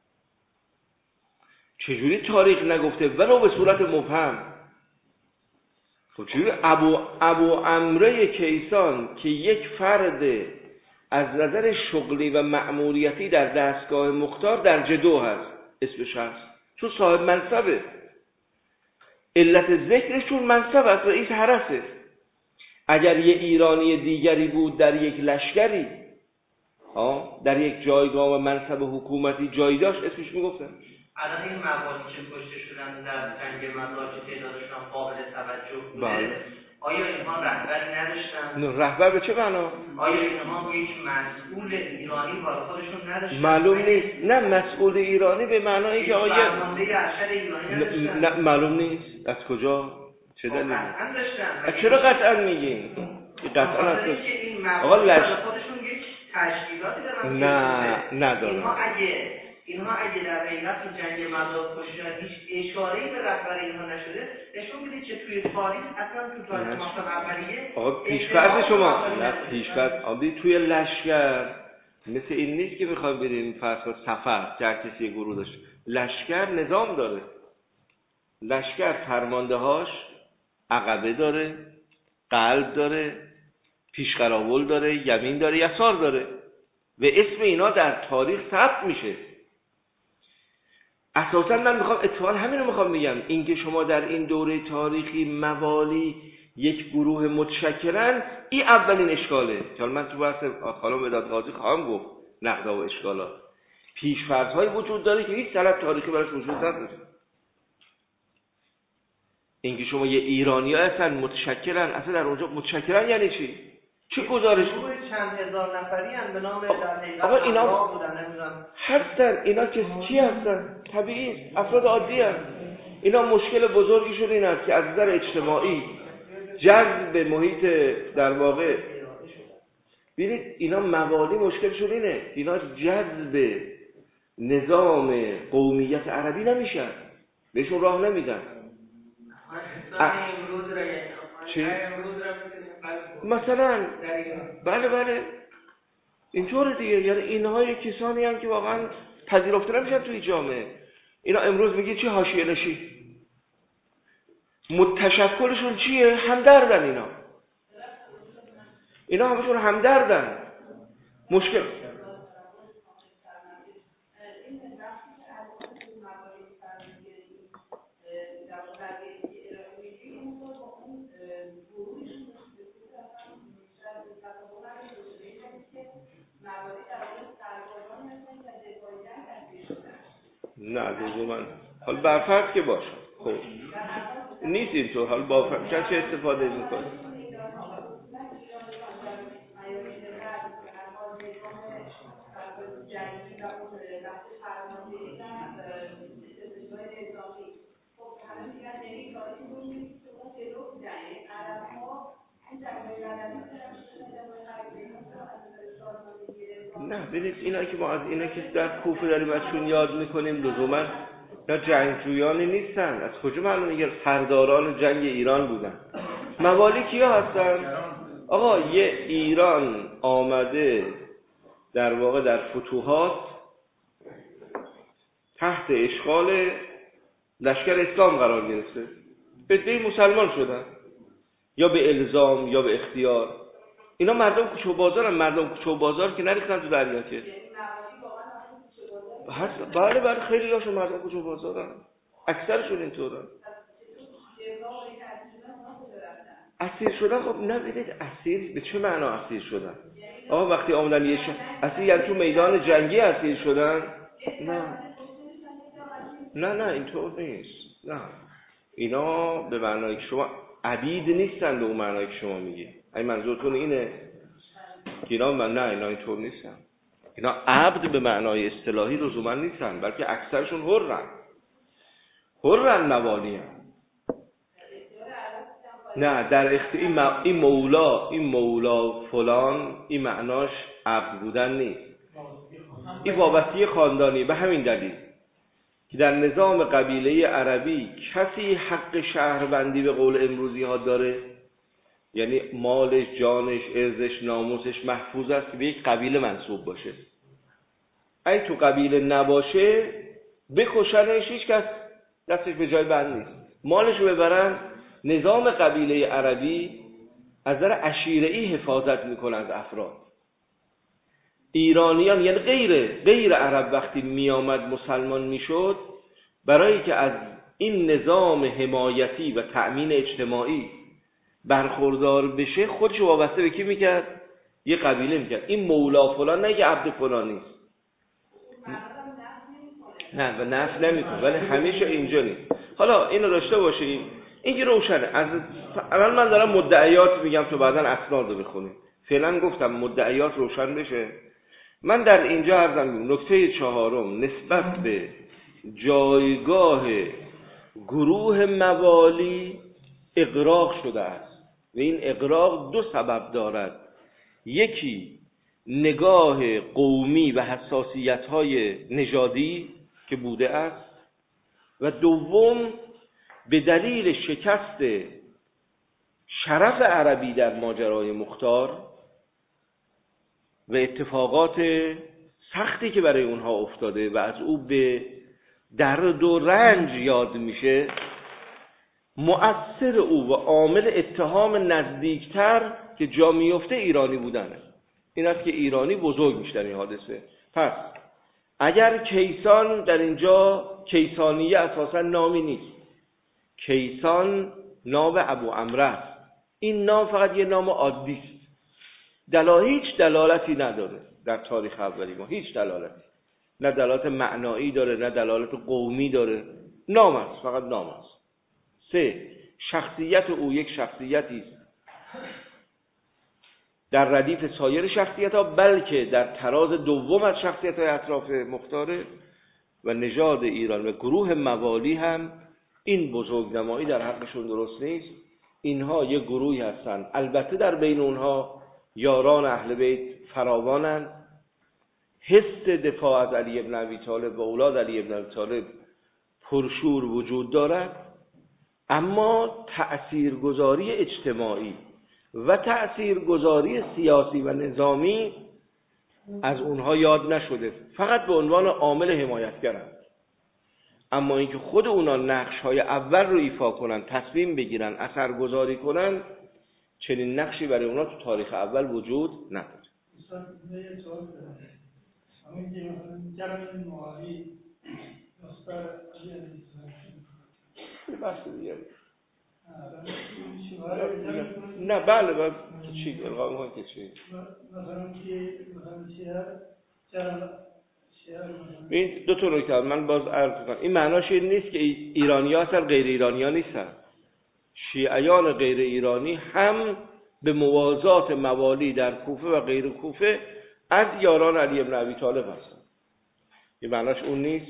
چجوری تاریخ نگفته ولو به صورت مبهم؟ خب چجوری ابو ابو عمرو کیسان که یک فرد از نظر شغلی و مأموریتی در دستگاه مختار در جدو هست، اسمش هست چون صاحب منصبه، علت ذکرش چون منصب است، رئیس حرسه. اگر یه ایرانی دیگری بود در یک لشکری ها در یک جایگاه و منصب حکومتی جایی داشت، اسمش میگفتن. الان این موالی که کشته شدن در جنگ مزار که تعدادشون قابل توجه بوده، بله. آیا اینها رهبری نداشتن؟ نه رهبر به چه معنا؟ آیا اینها یک مسئول ایرانی با خودشون نداشتن؟ معلوم نیست. نه مسئول ایرانی به معنای که آیا فرمانده ارشد ایرانی نداشتن؟ نه معلوم نیست. از کجا؟ چه دلیلی؟ قطعا داشتن. چرا قطعا میگین؟ قطعا از این آقا لش خودشون یک تشکیلاتی دارن. نه ندارن. اینها اگه اینها اگه در حقیقت تو جنگ مزار کشتن هیچ اشاره‌ای به رهبر اینها نشده، نشون میده که توی تاریخ اصلا تو تاریخ مختار اولیه آقا پیش‌فرض شما نه پیش‌فرض آبی توی لشکر مثل این نیست که میخوایم بریم فرض کن سفر که کسی گروه داشت. لشکر نظام داره. لشکر فرمانده‌هاش عقبه داره، قلب داره، پیشقراول داره، یمین داره، یسار داره و اسم اینا در تاریخ ثبت میشه. اساساً من میخوام اتفاقا همین رو میخوام بگم، اینکه شما در این دوره تاریخی موالی یک گروه متشکلن، این اولین اشکاله که من تو بحث خانم مداد قاضی خواهم گفت نقدها و اشکالات. پیش‌فرض‌های وجود داره که هیچ سند تاریخی براش وجود نداره. اینکه شما یه ایرانی ها اصلا متشکلن، اصلا در اونجا متشکلن یعنی چی؟ چه گزارش چند هزار نفری هم به نام در حقیقت آقا اینا بودن نمیدونم هستن. اینا که چی هستن؟ طبیعی افراد عادی هستن. اینا مشکل بزرگیشون این است که از نظر اجتماعی جذب به محیط در واقع ببینید اینا موالی مشکلشون اینه، اینا جذب نظام قومیت عربی نمیشن، بهشون راه نمیدن. چی؟ مثلا بله بله اینطور دیگه. یعنی اینها کسانی هم که واقعا پذیرفته نمیشن توی جامعه. اینا امروز میگه چی؟ حاشیه نشین. متشکلشون چیه؟ همدردن. اینا اینا همشون همدردن. مشکل نه لزوما حالا برفرض که باشه خب نیست اینطور. حالا با چه استفاده میکنه؟ نه ببینید اینا که ما از اینا که در کوفه داریم ازشون یاد میکنیم لزوما نه جنگجویانی نیستن. از کجا معلومه؟ میگه سرداران جنگ ایران بودن. موالی کیا هستن؟ آقا یه ایران آمده در واقع در فتوحات تحت اشغال لشکر اسلام قرار گرفته، عده‌ای مسلمان شدن یا به الزام یا به اختیار. اینا مردم کوچه و بازارن. مردم کوچه و بازار که نریختن تو دریا که هست. بله بله خیلی هاشون مردم کوچه و بازارن، اکثرشون اینطورن. اسیر شدن خب نه ببینید اسیر به چه معنا اسیر شدن؟ آقا وقتی آمدن یه ش... اسیر یعنی تو میدان جنگی اسیر شدن؟ نه نه نه اینطور نیست. نه اینا به معنای که شما عبید نیستن به اون معنای که شما میگی. این منظورتون اینه که اینا من نه اینا اینطور نیستن. اینا عبد به معنای اصطلاحی لزوما نیستن، بلکه اکثرشون حرن. حرن موالی هم. نه در اختیار این, م... این مولا این مولا فلان این معناش عبد بودن نیست. این وابستگی خاندانی. به همین دلیل که در نظام قبیله عربی کسی حق شهروندی به قول امروزی ها داره، یعنی مالش، جانش، ارزش، ناموسش محفوظ است که به یک قبیله منسوب باشه. اگه تو قبیله نباشه بکشنش، هیچ کس دستش به جای بند نیست. مالش رو ببرن. نظام قبیله عربی از نظر عشیره‌ای حفاظت میکنه از افراد. ایرانیان یعنی غیر غیر عرب وقتی میآمد مسلمان میشد، برای که از این نظام حمایتی و تأمین اجتماعی برخوردار بشه خودش وابسته به کی میکرد؟ یه قبیله میکرد. این مولا فلان نه که عبد فلان نیست. نه و نفی نمیکنه، ولی همیشه اینجا نیست. حالا اینو داشته باشید. این که روشنه. از اول من دارم مدعیات میگم تو بعداً اسناد رو بخونیم. فعلا گفتم مدعیات روشن بشه. من در اینجا عرضم نکته چهارم نسبت به جایگاه گروه موالی اغراق شده است و این اغراق دو سبب دارد. یکی نگاه قومی و حساسیت‌های نژادی که بوده است و دوم به دلیل شکست شرف عربی در ماجرای مختار و اتفاقات سختی که برای اونها افتاده و از او به درد و رنج یاد میشه، مؤثر او و عامل اتهام نزدیکتر که جا میفته ایرانی بودنه. این است که ایرانی بزرگ میشه در این حادثه. پس اگر کیسان در اینجا، کیسانیه اساسا نامی نیست. کیسان نام ابو عمرو است. این نام فقط یه نام عادی است. دلا هیچ دلالتی نداره در تاریخ اولی ما، هیچ دلالتی. نه دلالت معنایی داره نه دلالت قومی داره. نام است، فقط نام است. سه، شخصیت او یک شخصیتی است در ردیف سایر شخصیت ها، بلکه در تراز دوم از شخصیت های اطراف مختاره و نژاد ایران و گروه موالی هم این بزرگنمایی در حقشون درست نیست. اینها یک گروهی هستند، البته در بین اونها یاران اهل بیت فراوانند، حس دفاع از علی ابن ابی طالب و اولاد علی ابن ابی طالب پرشور وجود دارد، اما تأثیرگذاری اجتماعی و تأثیرگذاری سیاسی و نظامی از اونها یاد نشده، فقط به عنوان عامل حمایتگرند. اما اینکه خود اونا نقش‌های اول رو ایفا کنن، تصمیم بگیرن، اثرگذاری کنن، چنین نقشی برای اونا تو تاریخ اول وجود نداره. همین که جمعی معالی مستر علی علیه بحث دیگه نه بله بله چی القا می‌کنید که چی مثلا که مثلا شهر شهر این دو تا نکته من باز عرض کنم. این معناش این نیست که ایرانی‌ها اصلا غیر ایرانی‌ها نیستن. شیعیان غیر ایرانی هم به موازات موالی در کوفه و غیر کوفه از یاران علی ابن ابی طالب هستن. این معناش اون نیست.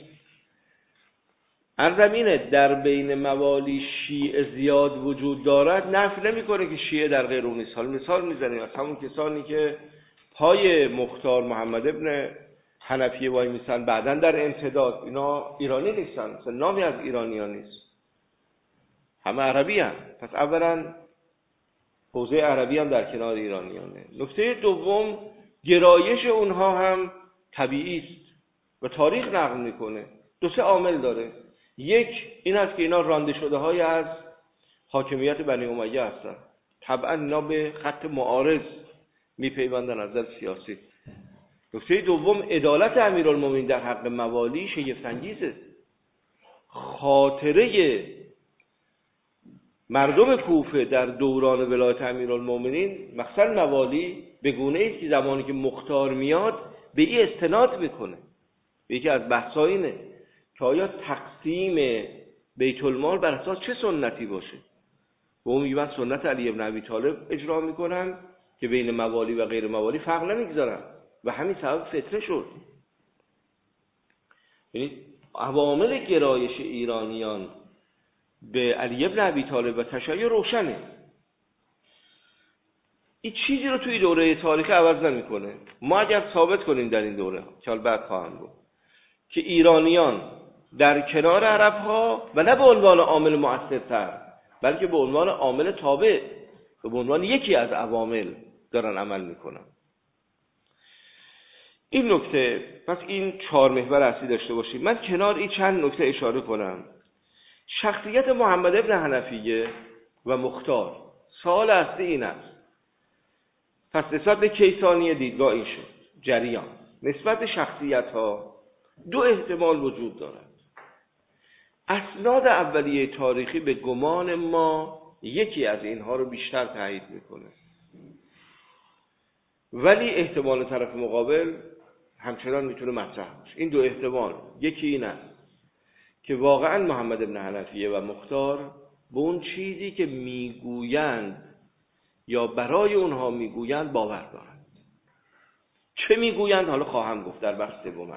ارزمینه در بین موالی شیعه زیاد وجود دارد نفی نمی‌کنه که شیعه در غیر اون نیست. حالا مثال میزنیم از همون کسانی که پای مختار محمد ابن حنفیه وای میسن بعداً در امتداد، اینا ایرانی نیستن، مثلا نامی از ایرانیان نیست، همه عربی هم. پس اولا حوزه عربی هم در کنار ایرانیانه. نکته دوم، گرایش اونها هم طبیعی است و تاریخ نقل میکنه. دو سه عامل داره. یک این است که اینا رانده شده های از حاکمیت بنی امیه هستن، طبعا اینا به خط معارض میپیوندن از نظر سیاسی. نکته دوم، عدالت امیرالمومنین در حق موالی شگفت انگیزه. خاطره مردم کوفه در دوران ولایت امیرالمومنین مخصوصا موالی به گونه است که زمانی که مختار میاد به این استناد میکنه. یکی از بحث‌ها اینه که آیا تقسیم بیت المال بر اساس چه سنتی باشه. و اون میگن سنت علی ابن ابی طالب اجرا میکنن که بین موالی و غیر موالی فرق نمیگذارن و همین سبب فتنه شد. یعنی عوامل گرایش ایرانیان به علی ابن ابی طالب و تشیع روشنه. این چیزی رو توی دوره تاریخی عوض نمیکنه. ما اگر ثابت کنیم در این دوره که حال بعد خواهم گفت که ایرانیان در کنار عرب‌ها و نه به عنوان عامل مؤثرتر بلکه به عنوان عامل تابع و به عنوان یکی از عوامل دارن عمل میکنن. این نکته. پس این چهار محور اصلی داشته باشیم. من کنار این چند نکته اشاره کنم. شخصیت محمد ابن حنفیه و مختار، سوال اصلی این است. پس نسبت به کیسانی دیدگاه این شد جریان. نسبت به شخصیت ها دو احتمال وجود دارد. اسناد اولیه تاریخی به گمان ما یکی از اینها رو بیشتر تایید میکنه، ولی احتمال طرف مقابل همچنان میتونه مطرح باشه. این دو احتمال، یکی این است که واقعا محمد ابن حنفیه و مختار به اون چیزی که میگویند یا برای اونها میگویند باور دارند. چه میگویند حالا خواهم گفت در بخش دوم.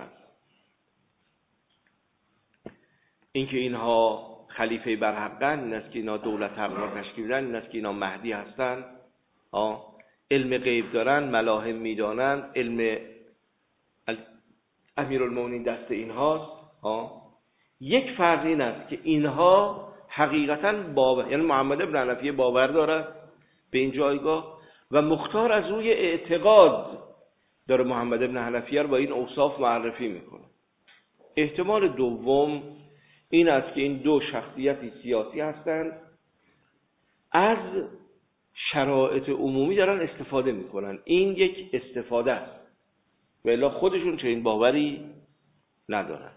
اینکه اینها خلیفه برحقن، این است که اینا دولت حق را تشکیل میدن، این است که اینا مهدی هستن، آه. علم غیب دارن، ملاهم میدانن، علم امیرالمومنین دست اینهاست. آه. یک فرض این است که اینها حقیقتا باور، یعنی محمد ابن حنفیه باور دارد به این جایگاه و مختار از روی اعتقاد داره محمد ابن حنفیه رو با این اوصاف معرفی میکنه. احتمال دوم این است که این دو شخصیتی سیاسی هستند، از شرایط عمومی دارن استفاده میکنن. این یک استفاده است و الا خودشون چنین باوری ندارن.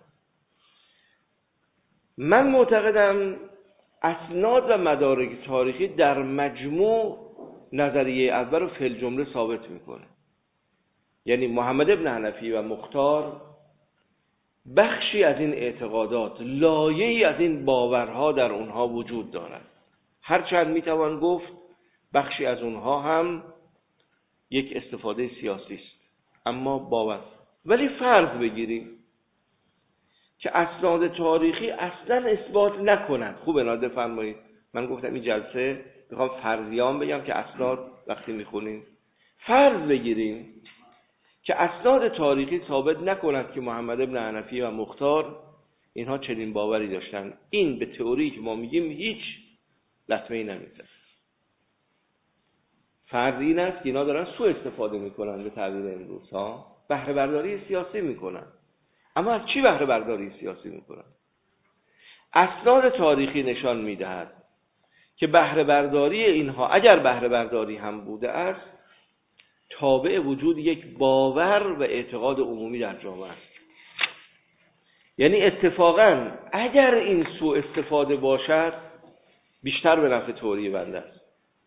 من معتقدم اسناد و مدارک تاریخی در مجموع نظریه اول رو فی الجمله ثابت میکنه. یعنی محمد ابن حنفی و مختار بخشی از این اعتقادات، لایه‌ای از این باورها در اونها وجود دارد. هرچند میتوان گفت بخشی از اونها هم یک استفاده سیاسی است، اما باور. ولی فرض بگیریم که اسناد تاریخی اصلا اثبات نکنند. خوب ناده فرمایید. من گفتم این جلسه میخوام فرضیان بگم که اسناد وقتی میخونیم فرض بگیریم که اسناد تاریخی ثابت نکنند که محمد ابن حنفی و مختار اینها چنین باوری داشتن. این به تئوری که ما میگیم هیچ لطمه‌ای نمیزنه. فرض این است که اینا دارن سوء استفاده میکنن، به تعبیر امروز ها بهره برداری سیاسی میکنن. اما از چی بهره برداری سیاسی میکنن؟ اسناد تاریخی نشان میدهد که بهره برداری اینها اگر بهره برداری هم بوده است تابع وجود یک باور و اعتقاد عمومی در جامعه است. یعنی اتفاقاً اگر این سوء استفاده باشد بیشتر به نفع تئوری بنده است.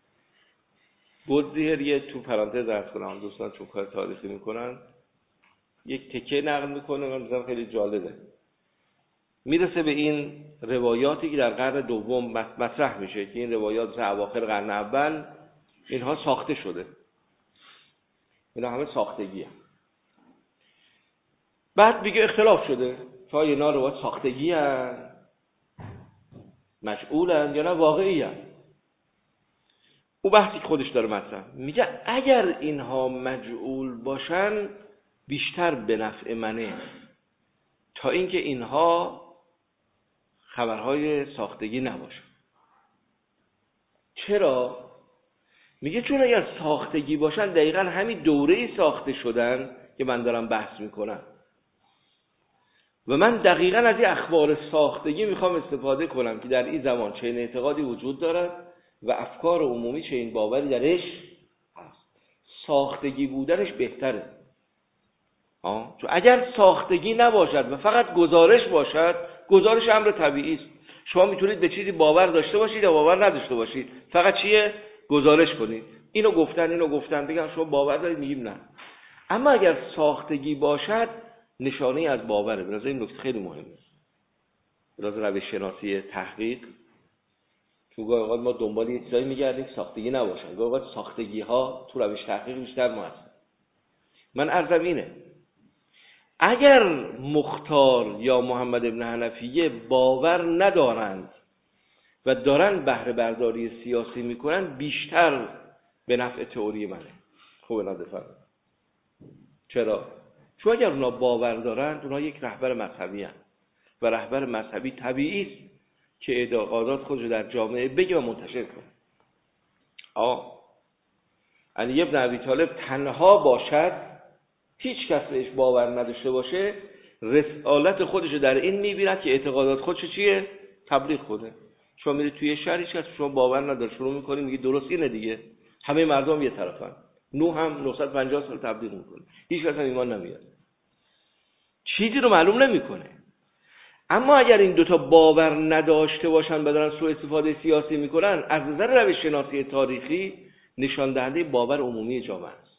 گودزیر یه تو پرانتز عرض کنم، دوستان چون کار تاریخی میکنن یک تکه نقل میکنه، من میگم خیلی جالبه. میرسه به این روایاتی که در قرن دوم مطرح میشه که این روایات در اواخر قرن اول اینها ساخته شده، اینا همه ساختگی هم. بعد میگه اختلاف شده تا اینا روایات ساختگی هم مجعول هم یا نه واقعی هم. او بحثی که خودش داره مطرح میگه اگر اینها مجعول باشن بیشتر به نفع منه تا اینکه اینها خبرهای ساختگی نباشن. چرا؟ میگه چون اگر ساختگی باشن دقیقاً همین دوره‌ای ساخته شدن که من دارم بحث میکنم و من دقیقاً از این اخبار ساختگی میخوام استفاده کنم که در این زمان چنین اعتقادی وجود دارد و افکار عمومی چنین باوری درش هست. ساختگی بودنش بهتره. آه؟ چون اگر ساختگی نباشد و فقط گزارش باشد، گزارش امر طبیعی است. شما میتونید به چیزی باور داشته باشید یا باور نداشته باشید، فقط چیه؟ گزارش کنید. اینو گفتن اینو گفتن بگم شما باور دارید، میگیم نه. اما اگر ساختگی باشد نشانه از باوره. به نظر این نکته خیلی مهمه. به نظر روش شناسی تحقیق چون گاهی اوقات ما دنبال یه چیزایی میگردیم ساختگی نباشن، گاهی اوقات ساختگی ها تو روش تحقیق بیشتر موثر. من عرضم اینه اگر مختار یا محمد ابن حنفیه باور ندارند و دارن بهره برداری سیاسی میکنن بیشتر به نفع تئوری منه. خوبه نادفر. چرا؟ چون اگر اونا باور دارند اونا یک رهبر مذهبی هستند و رهبر مذهبی طبیعی است که اعتقادات خودش در جامعه بگه و منتشر کنه. آه علی ابن ابی طالب تنها باشد، هیچ کس بهش باور نداشته باشه، رسالت خودش در این میبیند که اعتقادات خودش چیه؟ تبلیغ کنه. شما میرید توی شهر هیچ کس شما باور نداره، شروع میکنید میگه درست اینه دیگه، همه مردم یه طرفن. نوح هم نهصد و پنجاه سال تبلیغ میکنه، هیچ کس هم ایمان نمیاره، چیزی رو معلوم نمیکنه. اما اگر این دوتا باور نداشته باشن و دارن سوء استفاده سیاسی میکنن، از نظر روش شناسی تاریخی نشان دهنده باور عمومی جامعه است.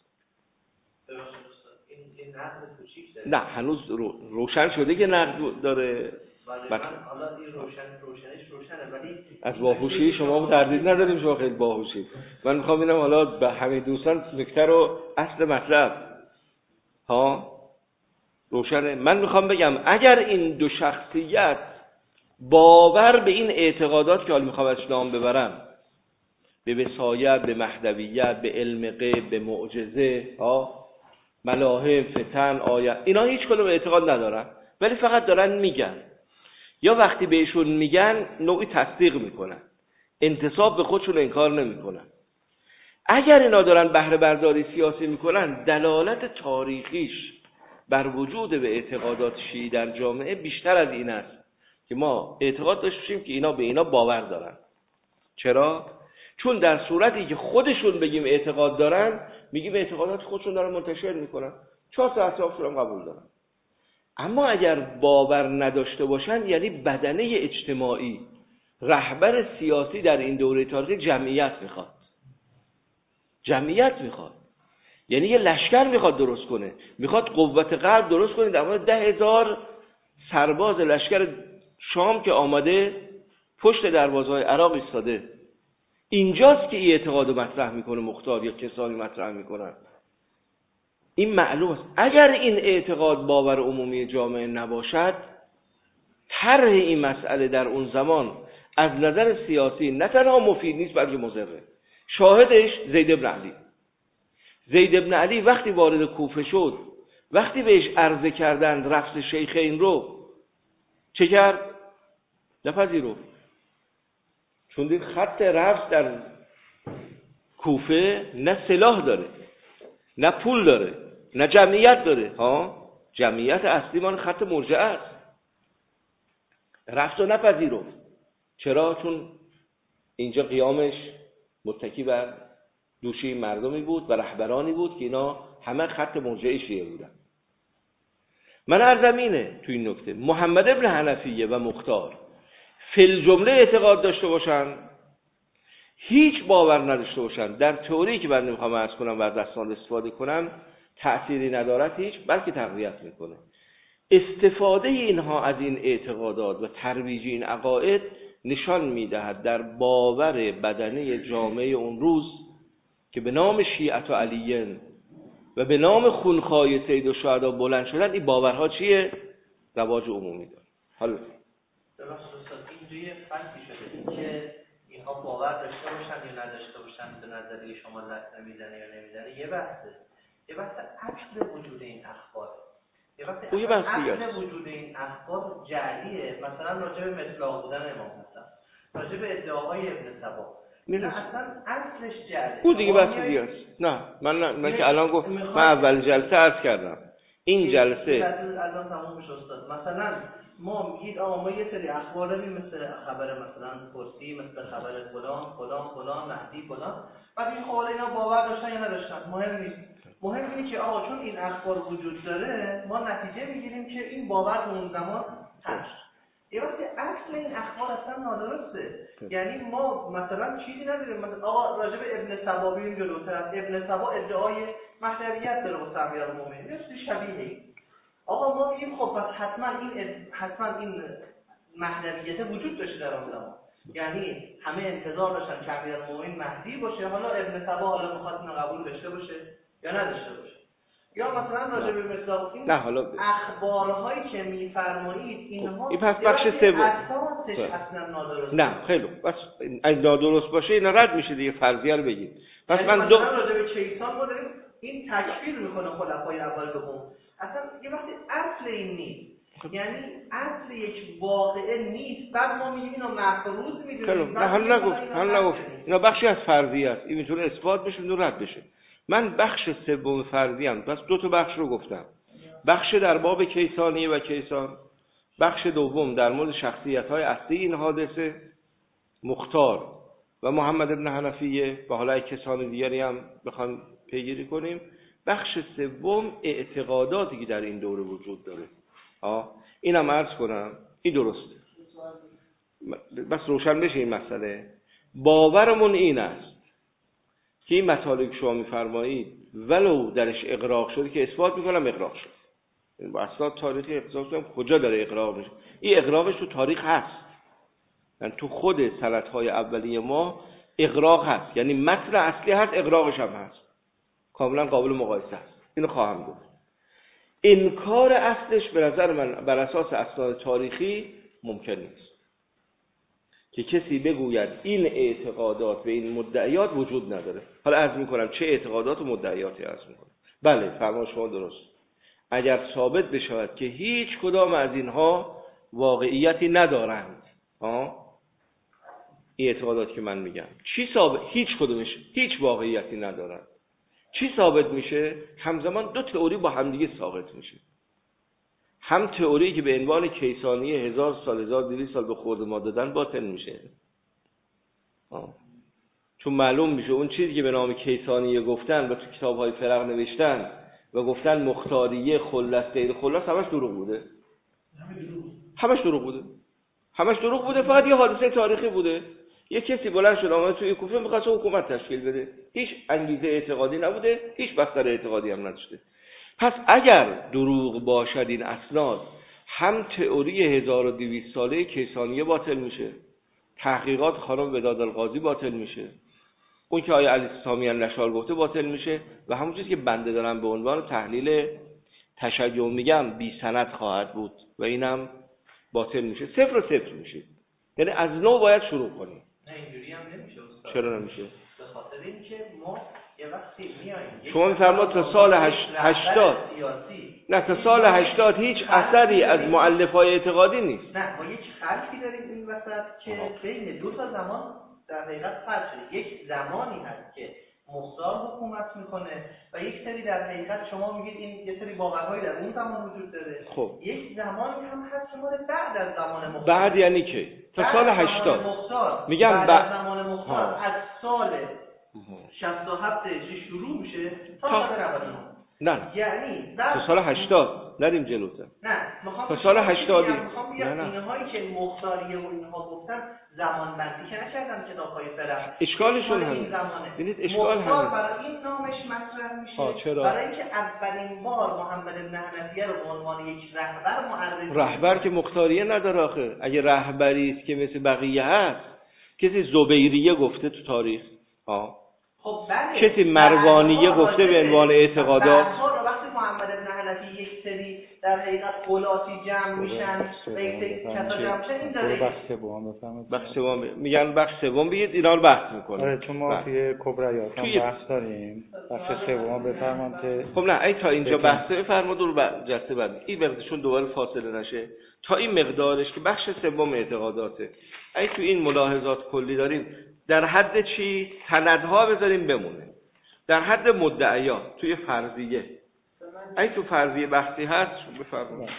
نه هنوز رو روشن شده که نقد داره. من حالا این روشن روشنش روشنه ولی از باهوشی شما تردید نداریم، شما خیلی باهوشید. من میخوام اینم حالا به همه دوستان نکته رو اصل مطلب ها روشنه. من میخوام بگم اگر این دو شخصیت باور به این اعتقادات که حالا میخوام ازش نام ببرم، به وصایت، به مهدویت، به علم غیب، به معجزه ها، ملاحم، فتن، آیت، اینا هیچ کدوم اعتقاد ندارن ولی فقط دارن میگن، یا وقتی بهشون میگن نوعی تصدیق میکنن، انتساب به خودشون انکار نمیکنن. اگر اینا دارن بهره برداری سیاسی میکنن، دلالت تاریخیش بر وجود به اعتقادات شیعی در جامعه بیشتر از این است که ما اعتقاد داشتیم که اینا به اینا باور دارن. چرا؟ چون در صورتی که خودشون بگیم اعتقاد دارن، میگیم اعتقادات خودشون دارن منتشر میکنن، چهار تا اطرافشون هم قبول دارن. اما اگر باور نداشته باشن یعنی بدنه اجتماعی، رهبر سیاسی در این دوره تاریخی جمعیت میخواد. جمعیت میخواد یعنی یه لشکر میخواد درست کنه، میخواد قوت قلب درست کنه. در مورد ده هزار سرباز لشکر شام که آمده پشت دروازه‌های عراق ایستاده، اینجاست که این اعتقاد مطرح میکنه مختار یا کسانی مطرح میکنن. این معلوم است. اگر این اعتقاد باور عمومی جامعه نباشد، طرح این مسئله در اون زمان از نظر سیاسی نه تنها مفید نیست بلکه مضره. شاهدش زید بن علی. زید بن علی وقتی وارد کوفه شد، وقتی بهش عرضه کردند رفض شیخین رو، چه کرد؟ نپذیرفت. چون دید خط رفض در کوفه نه سلاح داره، نه پول داره، نه جمعیت داره. ها، جمعیت اصلی مال خط مرجعه است. رفض و نپذیرفت. چرا؟ چون اینجا قیامش متکی بر دوشی مردمی بود و رهبرانی بود که اینا همه خط مرجعه شیعه بودن. من عرضم اینه تو این نکته، محمد ابن حنفیه و مختار فی الجمله اعتقاد داشته باشن، هیچ باور نداشته باشن، در تئوری که من نمیخوام عرض کنم و از دستان استفاده کنم تأثیری ندارد هیچ، بلکه تقویت میکنه. استفاده اینها از این اعتقادات و ترویج این عقاید نشان میدهد در باور بدنه جامعه اون روز که به نام شیعت و علیین و به نام خونخوای سید الشهدا بلند شدن، این باورها چیه؟ رواج عمومی داره. حالا درست است. اینجوری فرقی شده که اینها باور داشته باشن یا نداشته باشن، به نظریه شما لطمه میزنه یا نمیزنه یه بحثه. یه بحث اصل وجود این اخبار. یه بحث اصل وجود این اخبار جعلیه. مثلا راجع به مطلق بودن امام حسن، راجع به ادعاهای ابن سبا، نه اصلا اصلش جعلیه. اون دیگه بحث دیگه است. نه من نه من که الان گفت من اول جلسه عرض کردم این جلسه الان تموم میشه استاد. مثلا ما میگید آقا ما یه سری اخبار داریم مثل خبر مثلا کرسی، مثل خبر فلان فلان فلان مهدی فلان، بعد این خبر اینا باور داشتن یا نداشتن مهم نیست. مهم اینه که آقا چون این اخبار وجود داره ما نتیجه میگیریم که این باور اون زمان هست. یه وقتی اصل این اخبار اصلا نادرسته. یعنی ما مثلا چیزی نداریم، مثلا آقا راجع به ابن سبا بیم جلوتر، ابن سبا ادعای مهدویت داره واسه امیرالمومنین، یه چیز شبیه این. آقا ما میگیم خب پس حتما این حتما این مهدویت وجود داشته در اون زمان، یعنی همه انتظار داشتن که امیرالمومنین مهدی باشه، حالا ابن سبا حالا میخواد اینو قبول داشته باشه یا نداشته باشه. یا مثلا راجع به مثلا این اخبارهایی که میفرمایید اینها این پس بخش سوم اساسش اصلا نادرسته. نه خیلی بس اگه نادرست باشه اینا رد میشه دیگه، فرضیه رو بگید. پس یعنی من دو مثلا راجع به کیسان ما داریم این تکفیر میکنه خلفای اول دوم، اصلا یه وقتی اصل این نیست، یعنی اصل یک واقعه نیست، بعد ما میگیم اینو مفروض میدونیم. نه حالا نگفت حالا نگفت اینا بخشی از فرضیه است، این میتونه اثبات بشه و رد بشه. من بخش سوم فرضیه ام، پس دو تا بخش رو گفتم، بخش در باب کیسانیه و کیسان، بخش دوم در مورد شخصیت‌های اصلی این حادثه مختار و محمد ابن حنفیه و حالا کسان دیگری هم بخوام پیگیری کنیم. بخش سوم اعتقاداتی که در این دوره وجود داره. ها اینم عرض کنم این درسته، بس روشن بشه این مسئله. باورمون این است که این مطالب شما می‌فرمایید ولو درش اغراق شده، که اثبات می‌کنم اغراق شد، این با اسناد تاریخی اثبات کنم کجا داره اغراق میشه. این اغراقش تو تاریخ هست، یعنی تو خود سندهای اولیه ما اغراق هست، یعنی متن اصلی هست اغراقش هم هست، کاملا قابل مقایسه است. اینو خواهم گفت. انکار اصلش به نظر من بر اساس اسناد تاریخی ممکن نیست که کسی بگوید این اعتقادات و این مدعیات وجود نداره. حالا عرض میکنم چه اعتقادات و مدعیاتی عرض میکنم. بله فرمان شما درست. اگر ثابت بشود که هیچ کدام از اینها واقعیتی ندارند، ها این اعتقادات که من میگم چی ثابت؟ هیچ کدومش هیچ واقعیتی ندارند. چی ثابت میشه؟ همزمان دو تئوری با همدیگه ثابت میشه. هم تئوری که به عنوان کیسانیه هزار سال هزار و دویست سال به خورد ما دادن باطل میشه. آه. چون معلوم میشه اون چیزی که به نام کیسانیه گفتن و تو کتاب‌های فرق نوشتن و گفتن مختاریه خلص غیر خلص همش دروغ بوده. همش دروغ بوده. همش دروغ بوده. فقط یه حادثه تاریخی بوده. یه کسی بلند شد آمد توی کوفه می‌خواست حکومت تشکیل بده. هیچ انگیزه اعتقادی نبوده، هیچ بستر اعتقادی هم نداشته. پس اگر دروغ باشد این اسناد، هم تئوری هزار و دویست ساله کیسانیه باطل میشه، تحقیقات خانم وداد القاضی باطل میشه، اون که آیه علی سامیان نشار گفته باطل میشه و همون چیزی که بنده دارم به عنوان تحلیل تشیع میگم بی سند خواهد بود و اینم باطل میشه، صفر و صفر میشه. یعنی از نو باید شروع کنیم. نه اینجوری هم نمیشه استاد. چرا نمیشه؟ به خاطر اینکه ما یه وقتی میایم شما میفرمایید تا سال هشتاد نه تا سال هشتاد هیچ اثری از مؤلفه‌های اعتقادی نیست. نه ما یک خلفی داریم این وسط که بین دو تا زمان در حقیقت فرق شده. یک زمانی هست که مختار حکومت میکنه و یک سری در حقیقت شما میگید این یه سری باورهایی در اون زمان وجود داره. خب یک زمانی هم هست که مال بعد از زمان مختار. بعد یعنی که تا سال هشتاد میگم بعد بعد از زمان مختار از سال شصت و هفت هجری شروع میشه تا سال نود و نه. نه یعنی تا سال هشتاد نریم جلوتر. نه میخوام تا سال هشتادی میخوام بگم اینهایی که مختاریه و اینها گفتن زمان بندی که نکردن کتاب‌های فرق. اشکالشون همین. ببینید اشکال همین. برای این نامش مطرح میشه. چرا؟ برای اینکه اولین بار محمد بن حنفیه رو به عنوان یک رهبر معرفی. رهبر که مختاریه نداره آخه. اگه رهبری است که مثل بقیه هست، کسی زبیریه گفته تو تاریخ. ها. خب بله. کسی مروانیه گفته به عنوان اعتقادات. وقتی محمد بن حنفی یک سری در حقیقت قولاتی جمع میشن و یک سری کسا جمع میشن این داره بخش سوم بفهمید. بخش سوم میگن بخش سوم بگید اینا رو بحث میکنه. آره چون ما توی کبریات هم بحث داریم. بخش سوم بفرمایید که خب نه ای تا اینجا بحث بفرمایید رو جلسه بعد این مقدارشون دوباره فاصله نشه تا این مقدارش که بخش سوم اعتقاداته. ای تو این ملاحظات کلی داریم در حد چی سندها بذاریم بمونه، در حد مدعیا توی فرضیه. ای تو فرضیه بحثی هست بفرمایید.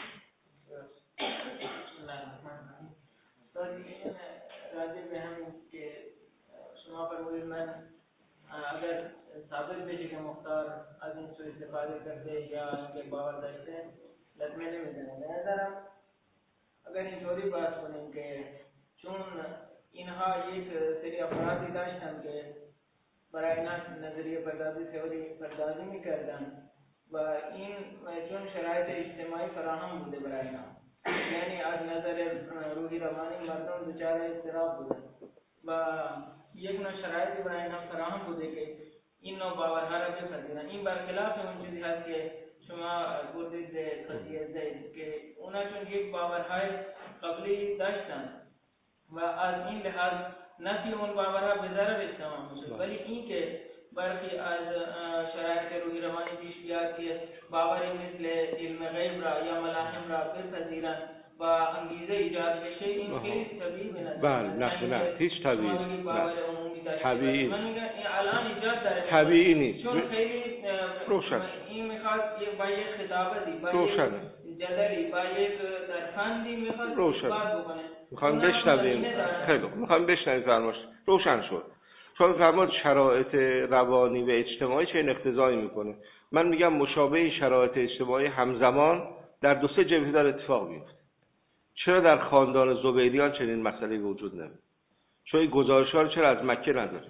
راجع به همین که شما فرمودید من اگر ثابت بشه که مختار از این سوء استفاده کرده یا اینکه باور داشته لطمه نمیزنه. به نظرم اگر اینطوری بحث کنیم که چون اینها یک سری افرادی داشتن که برای اینا نظریه پردازی تئوری پردازی میکردن و این چون شرایط اجتماعی فراهم بوده برای اینا، یعنی از نظر روحی روانی مردم دچار اضطراب بودن و یک نوع شرایطی برای اینا فراهم بوده که این نوع باورها را بپذیرن. این برخلاف اون چیزی هست که شما گفتید قضیه زید که اونا چون یک باورهای قبلی داشتن و از این لحاظ نفی اون باورها به ضررش تمام میشه، ولی این که برخی از شرایط روحی روانی پیش بیاد که باوری مثل علم غیب را یا ملاهم را بپذیرن و انگیزه ایجاد بشه، این خیلی طبیعی به نظر بله نه نه هیچ طبیعی طبیعی من میگم این الان ایجاد داره طبیعی نیست چون خیلی روشن این میخواد با یک خطابتی با روشن یک جدلی با یک درفندی میخواد روشن بکنه میخوام بشنویم. خیلی میخوام بشنویم فرماش روشن شد. چون فرمود شرایط روانی و اجتماعی چه اقتضایی میکنه. من میگم مشابه شرایط اجتماعی همزمان در دو سه جبهه داره اتفاق میفته. چرا در خاندان زبیریان چنین مسئله وجود نداره؟ چون این گزارش‌ها رو چرا از مکه نداره؟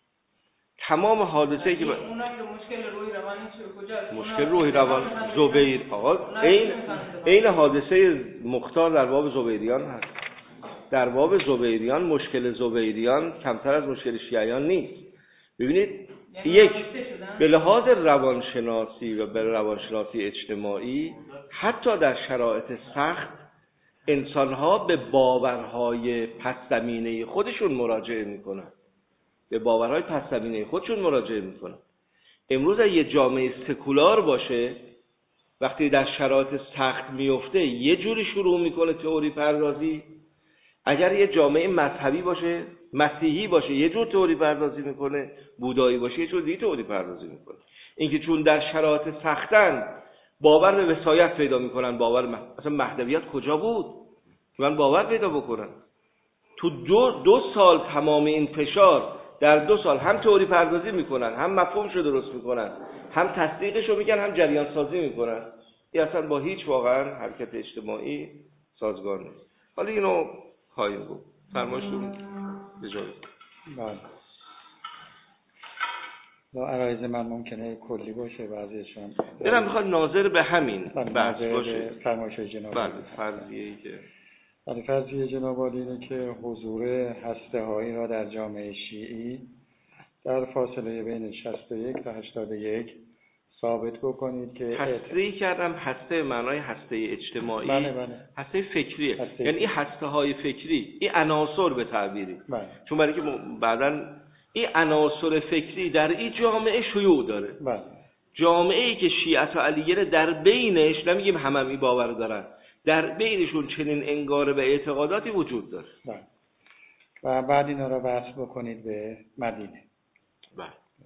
تمام حادثه‌ای که اونم مشکل روحی روانی کجاست؟ مشکل روحی روان زبیر آقا این این حادثه مختار در باب زبیریان هست. در باب زبیریان مشکل زبیریان کمتر از مشکل شیعیان نیست. ببینید یک به لحاظ روانشناسی و به روانشناسی اجتماعی حتی در شرایط سخت انسان‌ها به باورهای پس زمینه خودشون مراجعه میکنن. به باورهای پس زمینه خودشون مراجعه میکنن. امروز یه جامعه سکولار باشه وقتی در شرایط سخت میفته یه جوری شروع میکنه تئوری پردازی، اگر یه جامعه مذهبی باشه مسیحی باشه یه جور تئوری پردازی میکنه، بودایی باشه یه جور دیگه تئوری پردازی میکنه. اینکه چون در شرایط سختن باور به وصایت پیدا میکنن. باور مح... اصلا مهدویت کجا بود من باور پیدا بکنن؟ تو دو, دو سال تمام این فشار در دو سال هم تئوری پردازی میکنن، هم مفهومشو درست میکنن، هم تصدیقشو میگن، هم جریان سازی میکنن. این اصلا با هیچ واقعا حرکت اجتماعی سازگار نیست. حالا اینو خواهیم گفت. فرمایشتون اجازه. بله. با عرایض من ممکنه کلی باشه بعضیشون. دلم میخواد ناظر به همین بحث باشه. فرمایش جناب. بله فرضیه‌ای که ولی فرضیه جناب عالی اینه که حضور هسته هایی را در جامعه شیعی در فاصله بین شصت و یک تا هشتاد و یک ثابت بکنید که هسته کردم هسته معنای هسته اجتماعی. بله بله. هسته فکریه. هسته یعنی این هسته های فکری، این عناصر به تعبیری. بله. چون برای که بعداً این عناصر فکری در این جامعه شیوع داره. بله. جامعه ای که شیعت و علیه در بینش، نمیگیم همه هم این باور دارن، در بینشون چنین انگاره به اعتقاداتی وجود داره. بله. و بعد اینا را وصل بکنید به مدینه. بله.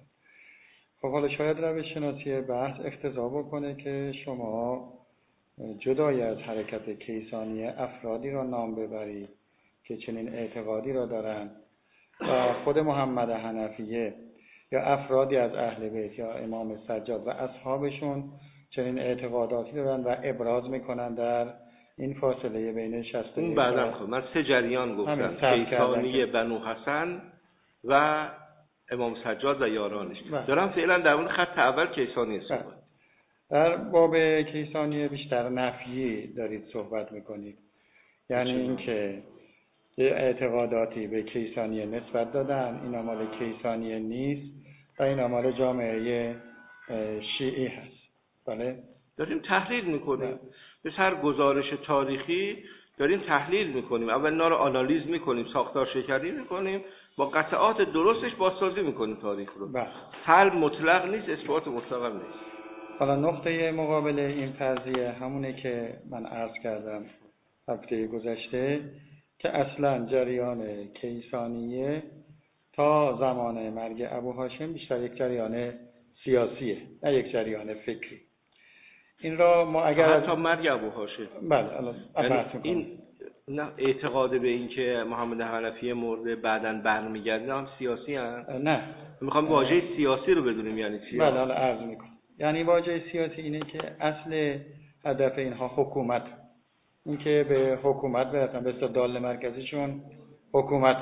خب حالا شاید روش شناسی بحث اقتضا بکنه که شما جدای از حرکت کیسانی افرادی را نام ببرید که چنین اعتقادی را دارن و خود محمد حنفیه یا افرادی از اهل بیت یا امام سجاد و اصحابشون چنین اعتقاداتی دارن و ابراز میکنن در این فاصله بین شصت و یک. اون بعدم خب من سه جریان گفتم، کیسانی بنو حسن و امام سجاد و یارانش. بله. دارم فعلا در اون خط اول کیسانی صحبت. بله. در باب کیسانی بیشتر نفیی دارید صحبت میکنید، یعنی اینکه یه اعتقاداتی به کیسانی نسبت دادن، این مال کیسانی نیست و این مال جامعه شیعی هست. بله. داریم تحلیل میکنیم به هر گزارش تاریخی، داریم تحلیل میکنیم، اول اینا رو آنالیز میکنیم، ساختار شکلی میکنیم، با قطعات درستش بازسازی میکنیم تاریخ رو. بله. حل مطلق نیست، اثبات مطلق هم نیست. حالا نقطه مقابل این فرضیه همونه که من عرض کردم هفته گذشته که اصلا جریان کیسانیه تا زمان مرگ ابو هاشم بیشتر یک جریان سیاسیه، نه یک جریان فکری. این را ما اگر حتی مرگ ابو هاشم، بله الان بحث می‌کنم، این نه اعتقاد به این که محمد حنفی مرده بعداً برمیگرده هم سیاسی هست؟ نه، میخوام واژه سیاسی رو بدونیم یعنی چی. بله حالا عرض میکنم. یعنی واژه سیاسی اینه که اصل هدف اینها حکومت، این که به حکومت برسن، به استدلال مرکزیشون حکومت.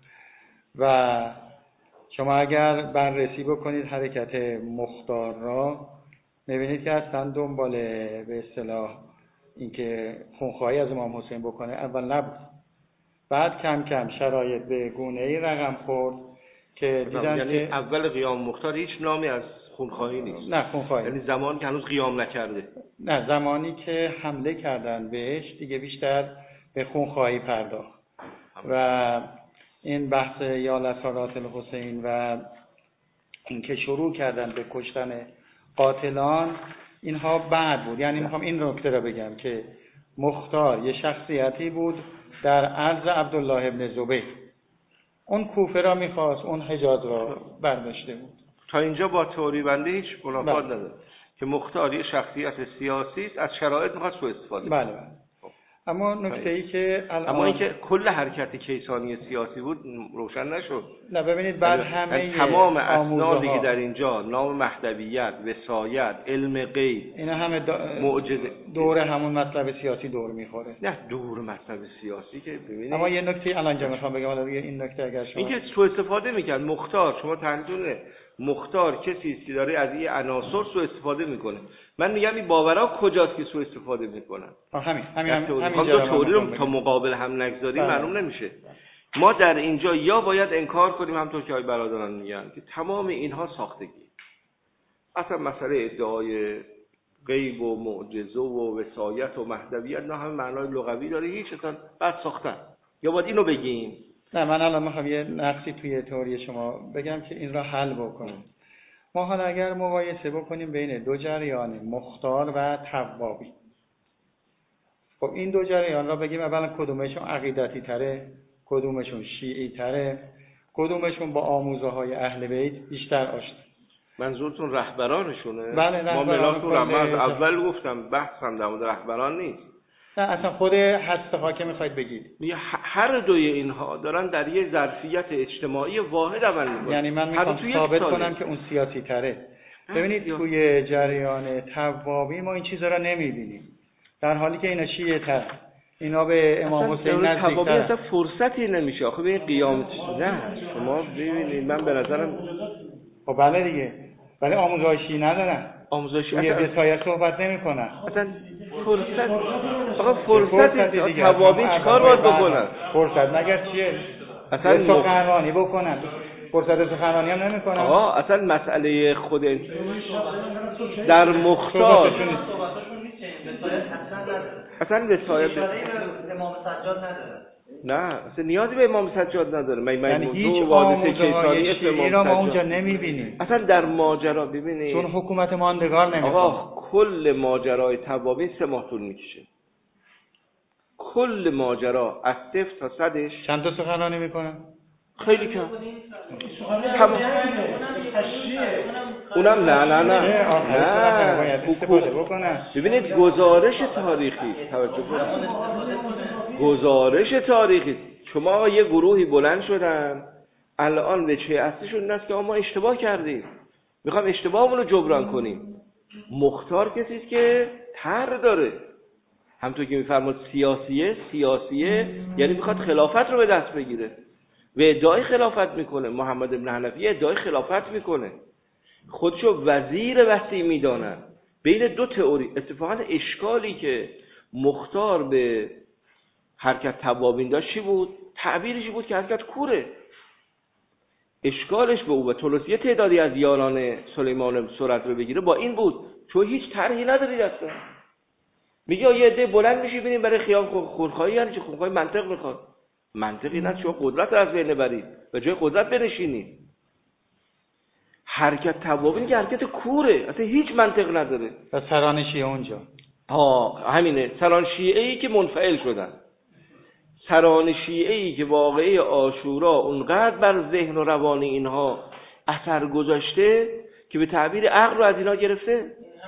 و شما اگر بررسی بکنید حرکت مختار را میبینید که اصلا دنبال به اصطلاح اینکه خونخواهی از امام حسین بکنه اول نبود، بعد کم کم شرایط به گونه‌ای رقم خورد که دیدن یعنی که اول قیام مختار هیچ نامی از خونخواهی نیست. نه خونخواهی، یعنی زمانی که هنوز قیام نکرده. نه، زمانی که حمله کردن بهش دیگه بیشتر به خونخواهی پرداخت و این بحث یا لسارات الحسین و اینکه شروع کردن به کشتن قاتلان اینها بعد بود. یعنی میخوام این نکته را بگم که مختار یه شخصیتی بود در عرض عبدالله ابن زبیر، اون کوفه را میخواست، اون حجاز را برداشته بود. تا اینجا با تئوری بنده هیچ منافات نداره که مختار یه شخصیت سیاسی است، از شرایط میخواد سوء استفاده. بله بله. اما نکته ای که الان اما اینکه کل حرکت کیسانی سیاسی بود روشن نشد. نه ببینید بعد همه تمام اسنادی که در اینجا نام مهدویت، وصایت، علم غیب، اینا همه دا... معجزه دور همون مطلب سیاسی دور میخوره. نه دور مطلب سیاسی که ببینید. اما یه نکته الان جا میخوام بگم، حالا دیگه این نکته اگر شما اینکه سوء استفاده میکنن مختار، شما تحلیلونه مختار کسی است که داره از این عناصر سوء استفاده میکنه. من میگم این باورها کجاست که سوء استفاده میکنن؟ همین همین همین همین دو تئوری رو تا مقابل هم نگذاریم معلوم نمیشه. ما در اینجا یا باید انکار کنیم همونطور که آقای برادران میگن که تمام اینها ساختگی، اصلا مسئله ادعای غیب و معجزه و وصایت و مهدویت نه همه معنای لغوی داره، هیچ اصلا بعد ساختن. یا باید اینو بگیم. نه من الان میخوام یه نقصی توی تئوری شما بگم که این را حل بکنیم. ما حالا اگر مقایسه بکنیم بین دو جریان مختار و توابی، خب این دو جریان را بگیم اولا کدومشون عقیدتی تره، کدومشون شیعی تره، کدومشون با آموزه های اهل بیت بیشتر آشنا. منظورتون رهبرانشونه؟ بله رهبران. ما ملاک رو از اول گفتم بحثم در مورد رهبران نیست. نه اصلا خود هسته ها که میخواید بگید. هر دوی اینها دارن در یه ظرفیت اجتماعی واحد عمل میکنن. یعنی من میخوام ثابت کنم که اون سیاسی تره. ببینید توی جریان توابی ما این چیزا رو نمیبینیم، در حالی که اینا شیعه تر، اینا به امام حسین نزدیک تر. اصلا فرصتی نمیشه آخه به قیامت. نه شما ببینید من به نظرم خب بله دیگه، ولی آموزشی ندارن، آموزشی اصلا وصایت صحبت نمیکنن. اصلا فرصت آقا فرصت توابین چیکار باید بکنن؟ فرصت مگر چیه؟ اصلا سخنرانی بکنن، فرصت سخنرانی هم نمیکنن. آقا اصلا مسئله خود در مختار اصلا وسایت امام سجاد نداره. نه اصلا نیازی به امام سجاد نداره. من یعنی من هیچ حادثه کیسانی اسم امام سجاد ما اونجا سجاد نمیبینیم. اصلا در ماجرا ببینید چون حکومت ماندگار نمیخواد. آقا کل ماجرای توابین سه ماه طول میکشه. کل ماجرا از صفر تا صدش چند تا سخنرانی میکنن؟ خیلی کم. تمام. اونم نه نه نه نه استفاده بکنن. ببینید گزارش تاریخی توجه کنید. گزارش تاریخی شما یه گروهی بلند شدن الان وجه اصلیشون این است که ما اشتباه کردیم میخوام اشتباهمون رو جبران کنیم. مختار کسی است که طرح داره، همونطور که میفرماد سیاسیه سیاسیه یعنی میخواد خلافت رو به دست بگیره و ادعای خلافت میکنه. محمد بن حنفی ادعای خلافت میکنه، خودشو وزیر وسیع میدانن. بین دو تئوری اتفاقا اشکالی که مختار به حرکت توابین داشت چی بود؟ تعبیرش بود که حرکت کوره. اشکالش به او و طلسیه تعدادی از یاران سلیمان سرت رو بگیره با این بود چون هیچ طرحی نداری اصلا. میگه یه عده بلند میشی ببینیم برای خیام خونخواهی، یعنی چه خونخواهی؟ منطق میخواد. منطقی نه، شما قدرت رو از بین برید و جای قدرت بنشینید. حرکت توابین که حرکت کوره، اصلا هیچ منطق نداره. و سران شیعه اونجا ها همینه، سران شیعه ای که منفعل شدن، سران شیعه ای که واقعه عاشورا اونقدر بر ذهن و روان اینها اثر گذاشته که به تعبیر عقل رو از اینا گرفته.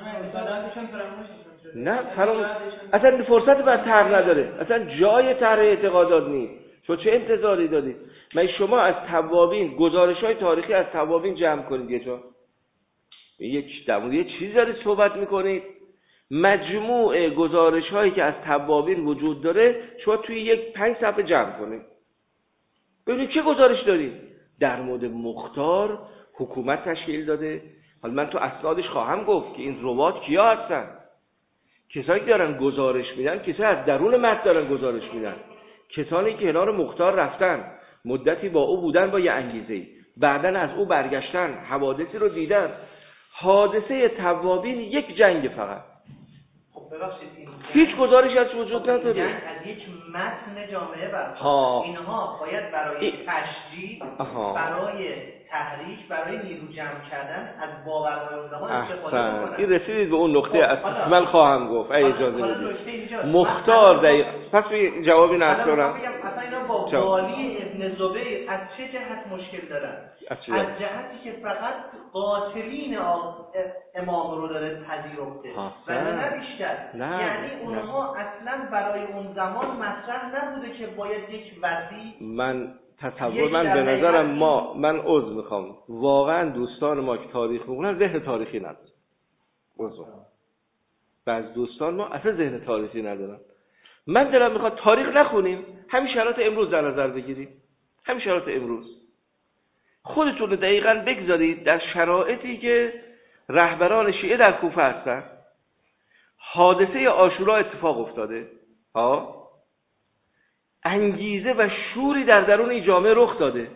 نه فرام اصلا فرصت بر طرح نداره، اصلا جای طرح اعتقادات نیست. شما چه انتظاری دارید؟ من شما از توابین گزارش‌های تاریخی از توابین جمع کنید یه جا، یک در مورد یه چیزی دارید صحبت میکنید، مجموع گزارش‌هایی که از توابین وجود داره شما توی یک پنج صفحه جمع کنید ببینید چه گزارش دارید. در مورد مختار حکومت تشکیل داده. حالا من تو اسنادش خواهم گفت که این روات کیا هستن. کسایی که دارن گزارش میدن کسایی از درون متن دارن گزارش میدن، کسانی که کنار مختار رفتن، مدتی با او بودن با یه انگیزه‌ای، بعدن از او برگشتن، حوادثی رو دیدن. حادثه توابین یک جنگ فقط. خب ببخشید این هیچ گزارشی از وجود نداره. یعنی از یک متن جامعه برخواد. اینها باید برای تشجیع، برای تحریک، برای نیرو جمع کردن از باورهای اون زمان استفاده کنن. این رسیدید به اون نقطه اصلی من خواهم گفت اگه اجازه بدید. مختار دقیق پس به جوابی نذارم. اصلا اینا با والی ابن زبیر از چه جهت مشکل دارن؟ از جهتی که فقط قاتلین امام رو داره پذیرفته و نه بیشتر. یعنی اونها اصلا برای اون زمان مطرح نبوده که باید یک وزیر. من تصور من به نظرم ما من عذر میخوام واقعا دوستان ما که تاریخ میخونن ذهن تاریخی ندارن. عذر بعض دوستان ما اصلا ذهن تاریخی ندارن. من دلم میخواد تاریخ نخونیم، همین شرایط امروز در نظر بگیریم، همین شرایط امروز. خودتون رو دقیقاً بگذارید در شرایطی که رهبران شیعه در کوفه هستن، حادثه عاشورا اتفاق افتاده، ها انگیزه و شوری در درون این جامعه رخ داده،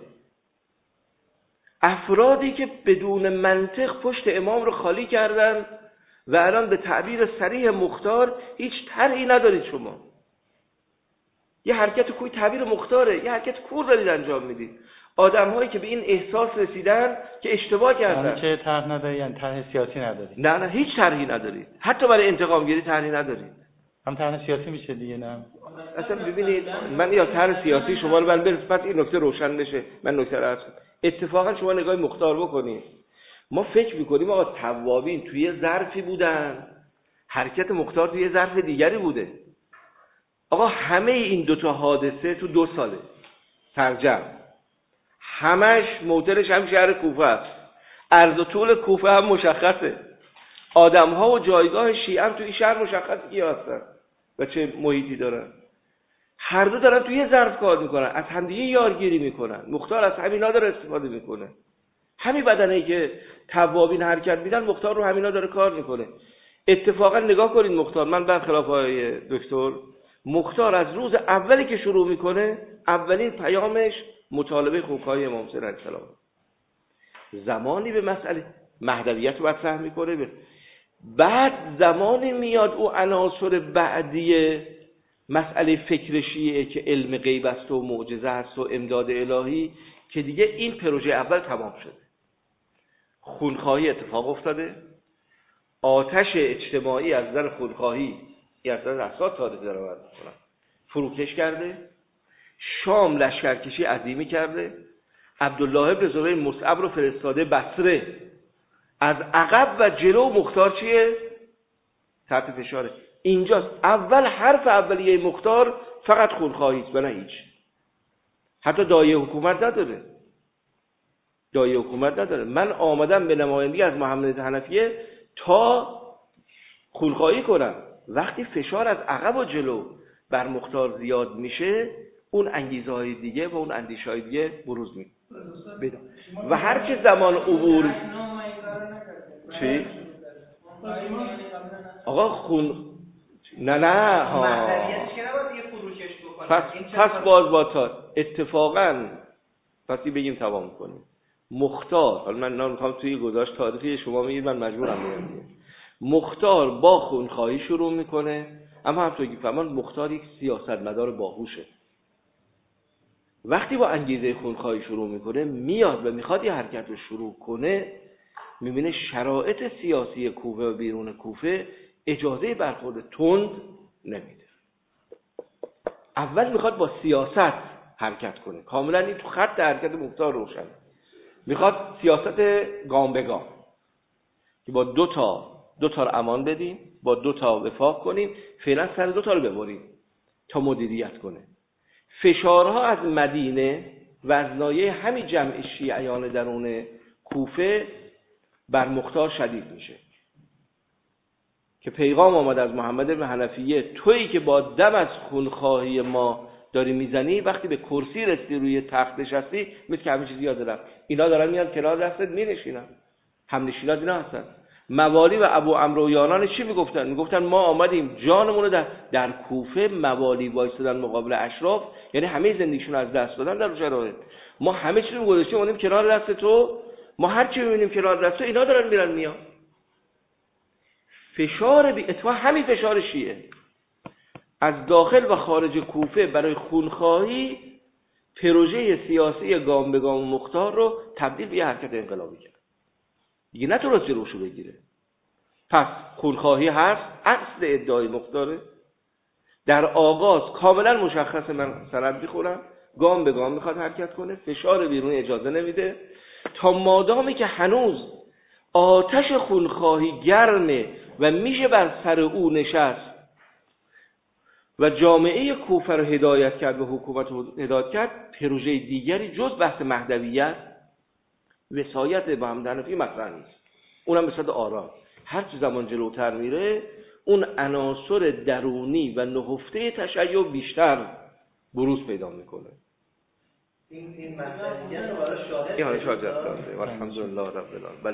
افرادی که بدون منطق پشت امام رو خالی کردن و الان به تعبیر صریح مختار هیچ طرحی ندارید. شما یه حرکت کوی تعبیر مختاره، یه حرکت کور دارید انجام میدید. آدم هایی که به این احساس رسیدن که اشتباه کردن. یعنی چه طرح نداری؟ یعنی طرح سیاسی ندارید؟ نه نه هیچ طرحی ندارید، حتی برای انتقام گیری طرحی ندارید. هم طرح سیاسی میشه دیگه. نه اصلا ببینید من یا طرح سیاسی شما رو من برس پس این نکته روشن بشه. من نکته رو عرض کنم. اتفاقا شما نگاه مختار بکنید، ما فکر میکنیم آقا توابین توی ظرفی بودن، حرکت مختار توی ظرف دیگری بوده. آقا همه این دوتا حادثه تو دو ساله ترجم، همش موترش هم شهر کوفه است، عرض و طول کوفه هم مشخصه، آدم ها و جایگاه شیعه هم توی شهر مشخصه کی هستن و چه محیطی دارن. هر دو دارن توی ظرف کار میکنن، از همدیگه یارگیری میکنن. مختار از همینا داره استفاده میکنه. همین بدنه‌ای که توابین حرکت میدن مختار رو همینا داره کار میکنه. اتفاقا نگاه کنید مختار، من برخلاف آقای دکتر، مختار از روز اولی که شروع میکنه اولین پیامش مطالبه خونخواهی امام حسین علیه السلام. زمانی به مسئله مهدویت رو مطرح میکنه، بعد زمانی میاد او عناصر بعدی مسئله فکر شیعه که علم غیب است و معجزه است و امداد الهی، که دیگه این پروژه اول تمام شده. خونخواهی اتفاق افتاده، آتش اجتماعی از نظر خونخواهی از نظر اساس تاریخی داره من میکنم فروکش کرده، شام لشکرکشی عظیمی کرده، عبدالله ابن زبیر مصعب رو فرستاده بصره، از عقب و جلو مختار چیه؟ تحت فشاره. اینجاست اول حرف اولیه مختار فقط خونخواهی است و نه هیچ. حتی دایه حکومت نداره، دایه حکومت نداره. من آمدم به نمایندگی از محمد حنفیه تا خونخواهی کنم. وقتی فشار از عقب و جلو بر مختار زیاد میشه، اون انگیزه های دیگه و اون اندیشه های دیگه بروز میده. و هر چه زمان عبور چی؟ آقا خون نه نه ها پس, پس باز با تا اتفاقا پسی بگیم تمام کنیم. مختار، حالا من نمیخوام توی گذاشت تاریخی شما میگید من مجبورم بگم، مختار با خونخواهی شروع میکنه، اما همونطور که فهمان مختار یک سیاستمدار باهوشه. وقتی با انگیزه خونخواهی شروع میکنه، میاد و میخواد یه حرکت رو شروع کنه، میبینه شرایط سیاسی کوفه و بیرون کوفه اجازه برخورد تند نمیده. اول میخواد با سیاست حرکت کنه، کاملا این تو خط حرکت مختار روشن. میخواد سیاست گام به گام که با دو تا دو تا رو امان بدیم، با دو تا وفاق کنیم، فعلا سر دو تا رو ببریم تا مدیریت کنه. فشارها از مدینه و از نایه همین جمع شیعیان درون کوفه بر مختار شدید میشه که پیغام آمد از محمد بن حنفیه، تویی که با دم از خونخواهی ما داری میزنی، وقتی به کرسی رسیدی روی تخت نشستی مثل که همه چیز یاد رفت. اینا دارن میان کنار دستت مینشینن، هم نشینات اینا هستن. موالی و ابو عمرو و یاران چی میگفتن؟ میگفتن ما آمدیم جانمون رو در, در کوفه موالی وایسادن مقابل اشراف، یعنی همه زندگیشون از دست دادن در شرایط. ما همه چیز رو گذاشتیم اومدیم کنار دست تو، ما هر چی میبینیم کنار دست تو، اینا دارن میرن میان. فشار بی اتفاق همین فشار شیعه از داخل و خارج کوفه برای خونخواهی پروژه سیاسی گام به گام مختار رو تبدیل به حرکت انقلابی کرد. دیگه نتونست جلوشو بگیره. پس خونخواهی هست، اصل ادعای مختاره. در آغاز کاملا مشخصه، من سند میخورم، گام به گام میخواد حرکت کنه، فشار بیرونی اجازه نمیده، تا مادامی که هنوز آتش خونخواهی گرمه و میشه بر سر او نشست و جامعه کوفه رو هدایت کرد و حکومت رو هدایت کرد، پروژه دیگری جز بحث مهدویت، وصایت محمد حنفی مطرح نیست. اونم به صورت آرام. هر چه زمان جلوتر میره، اون عناصر درونی و نهفته تشیع بیشتر بروز پیدا میکنه. این این مهدویت رو برای شاهد این حالا شاهد داره. الحمدلله رب العالمین.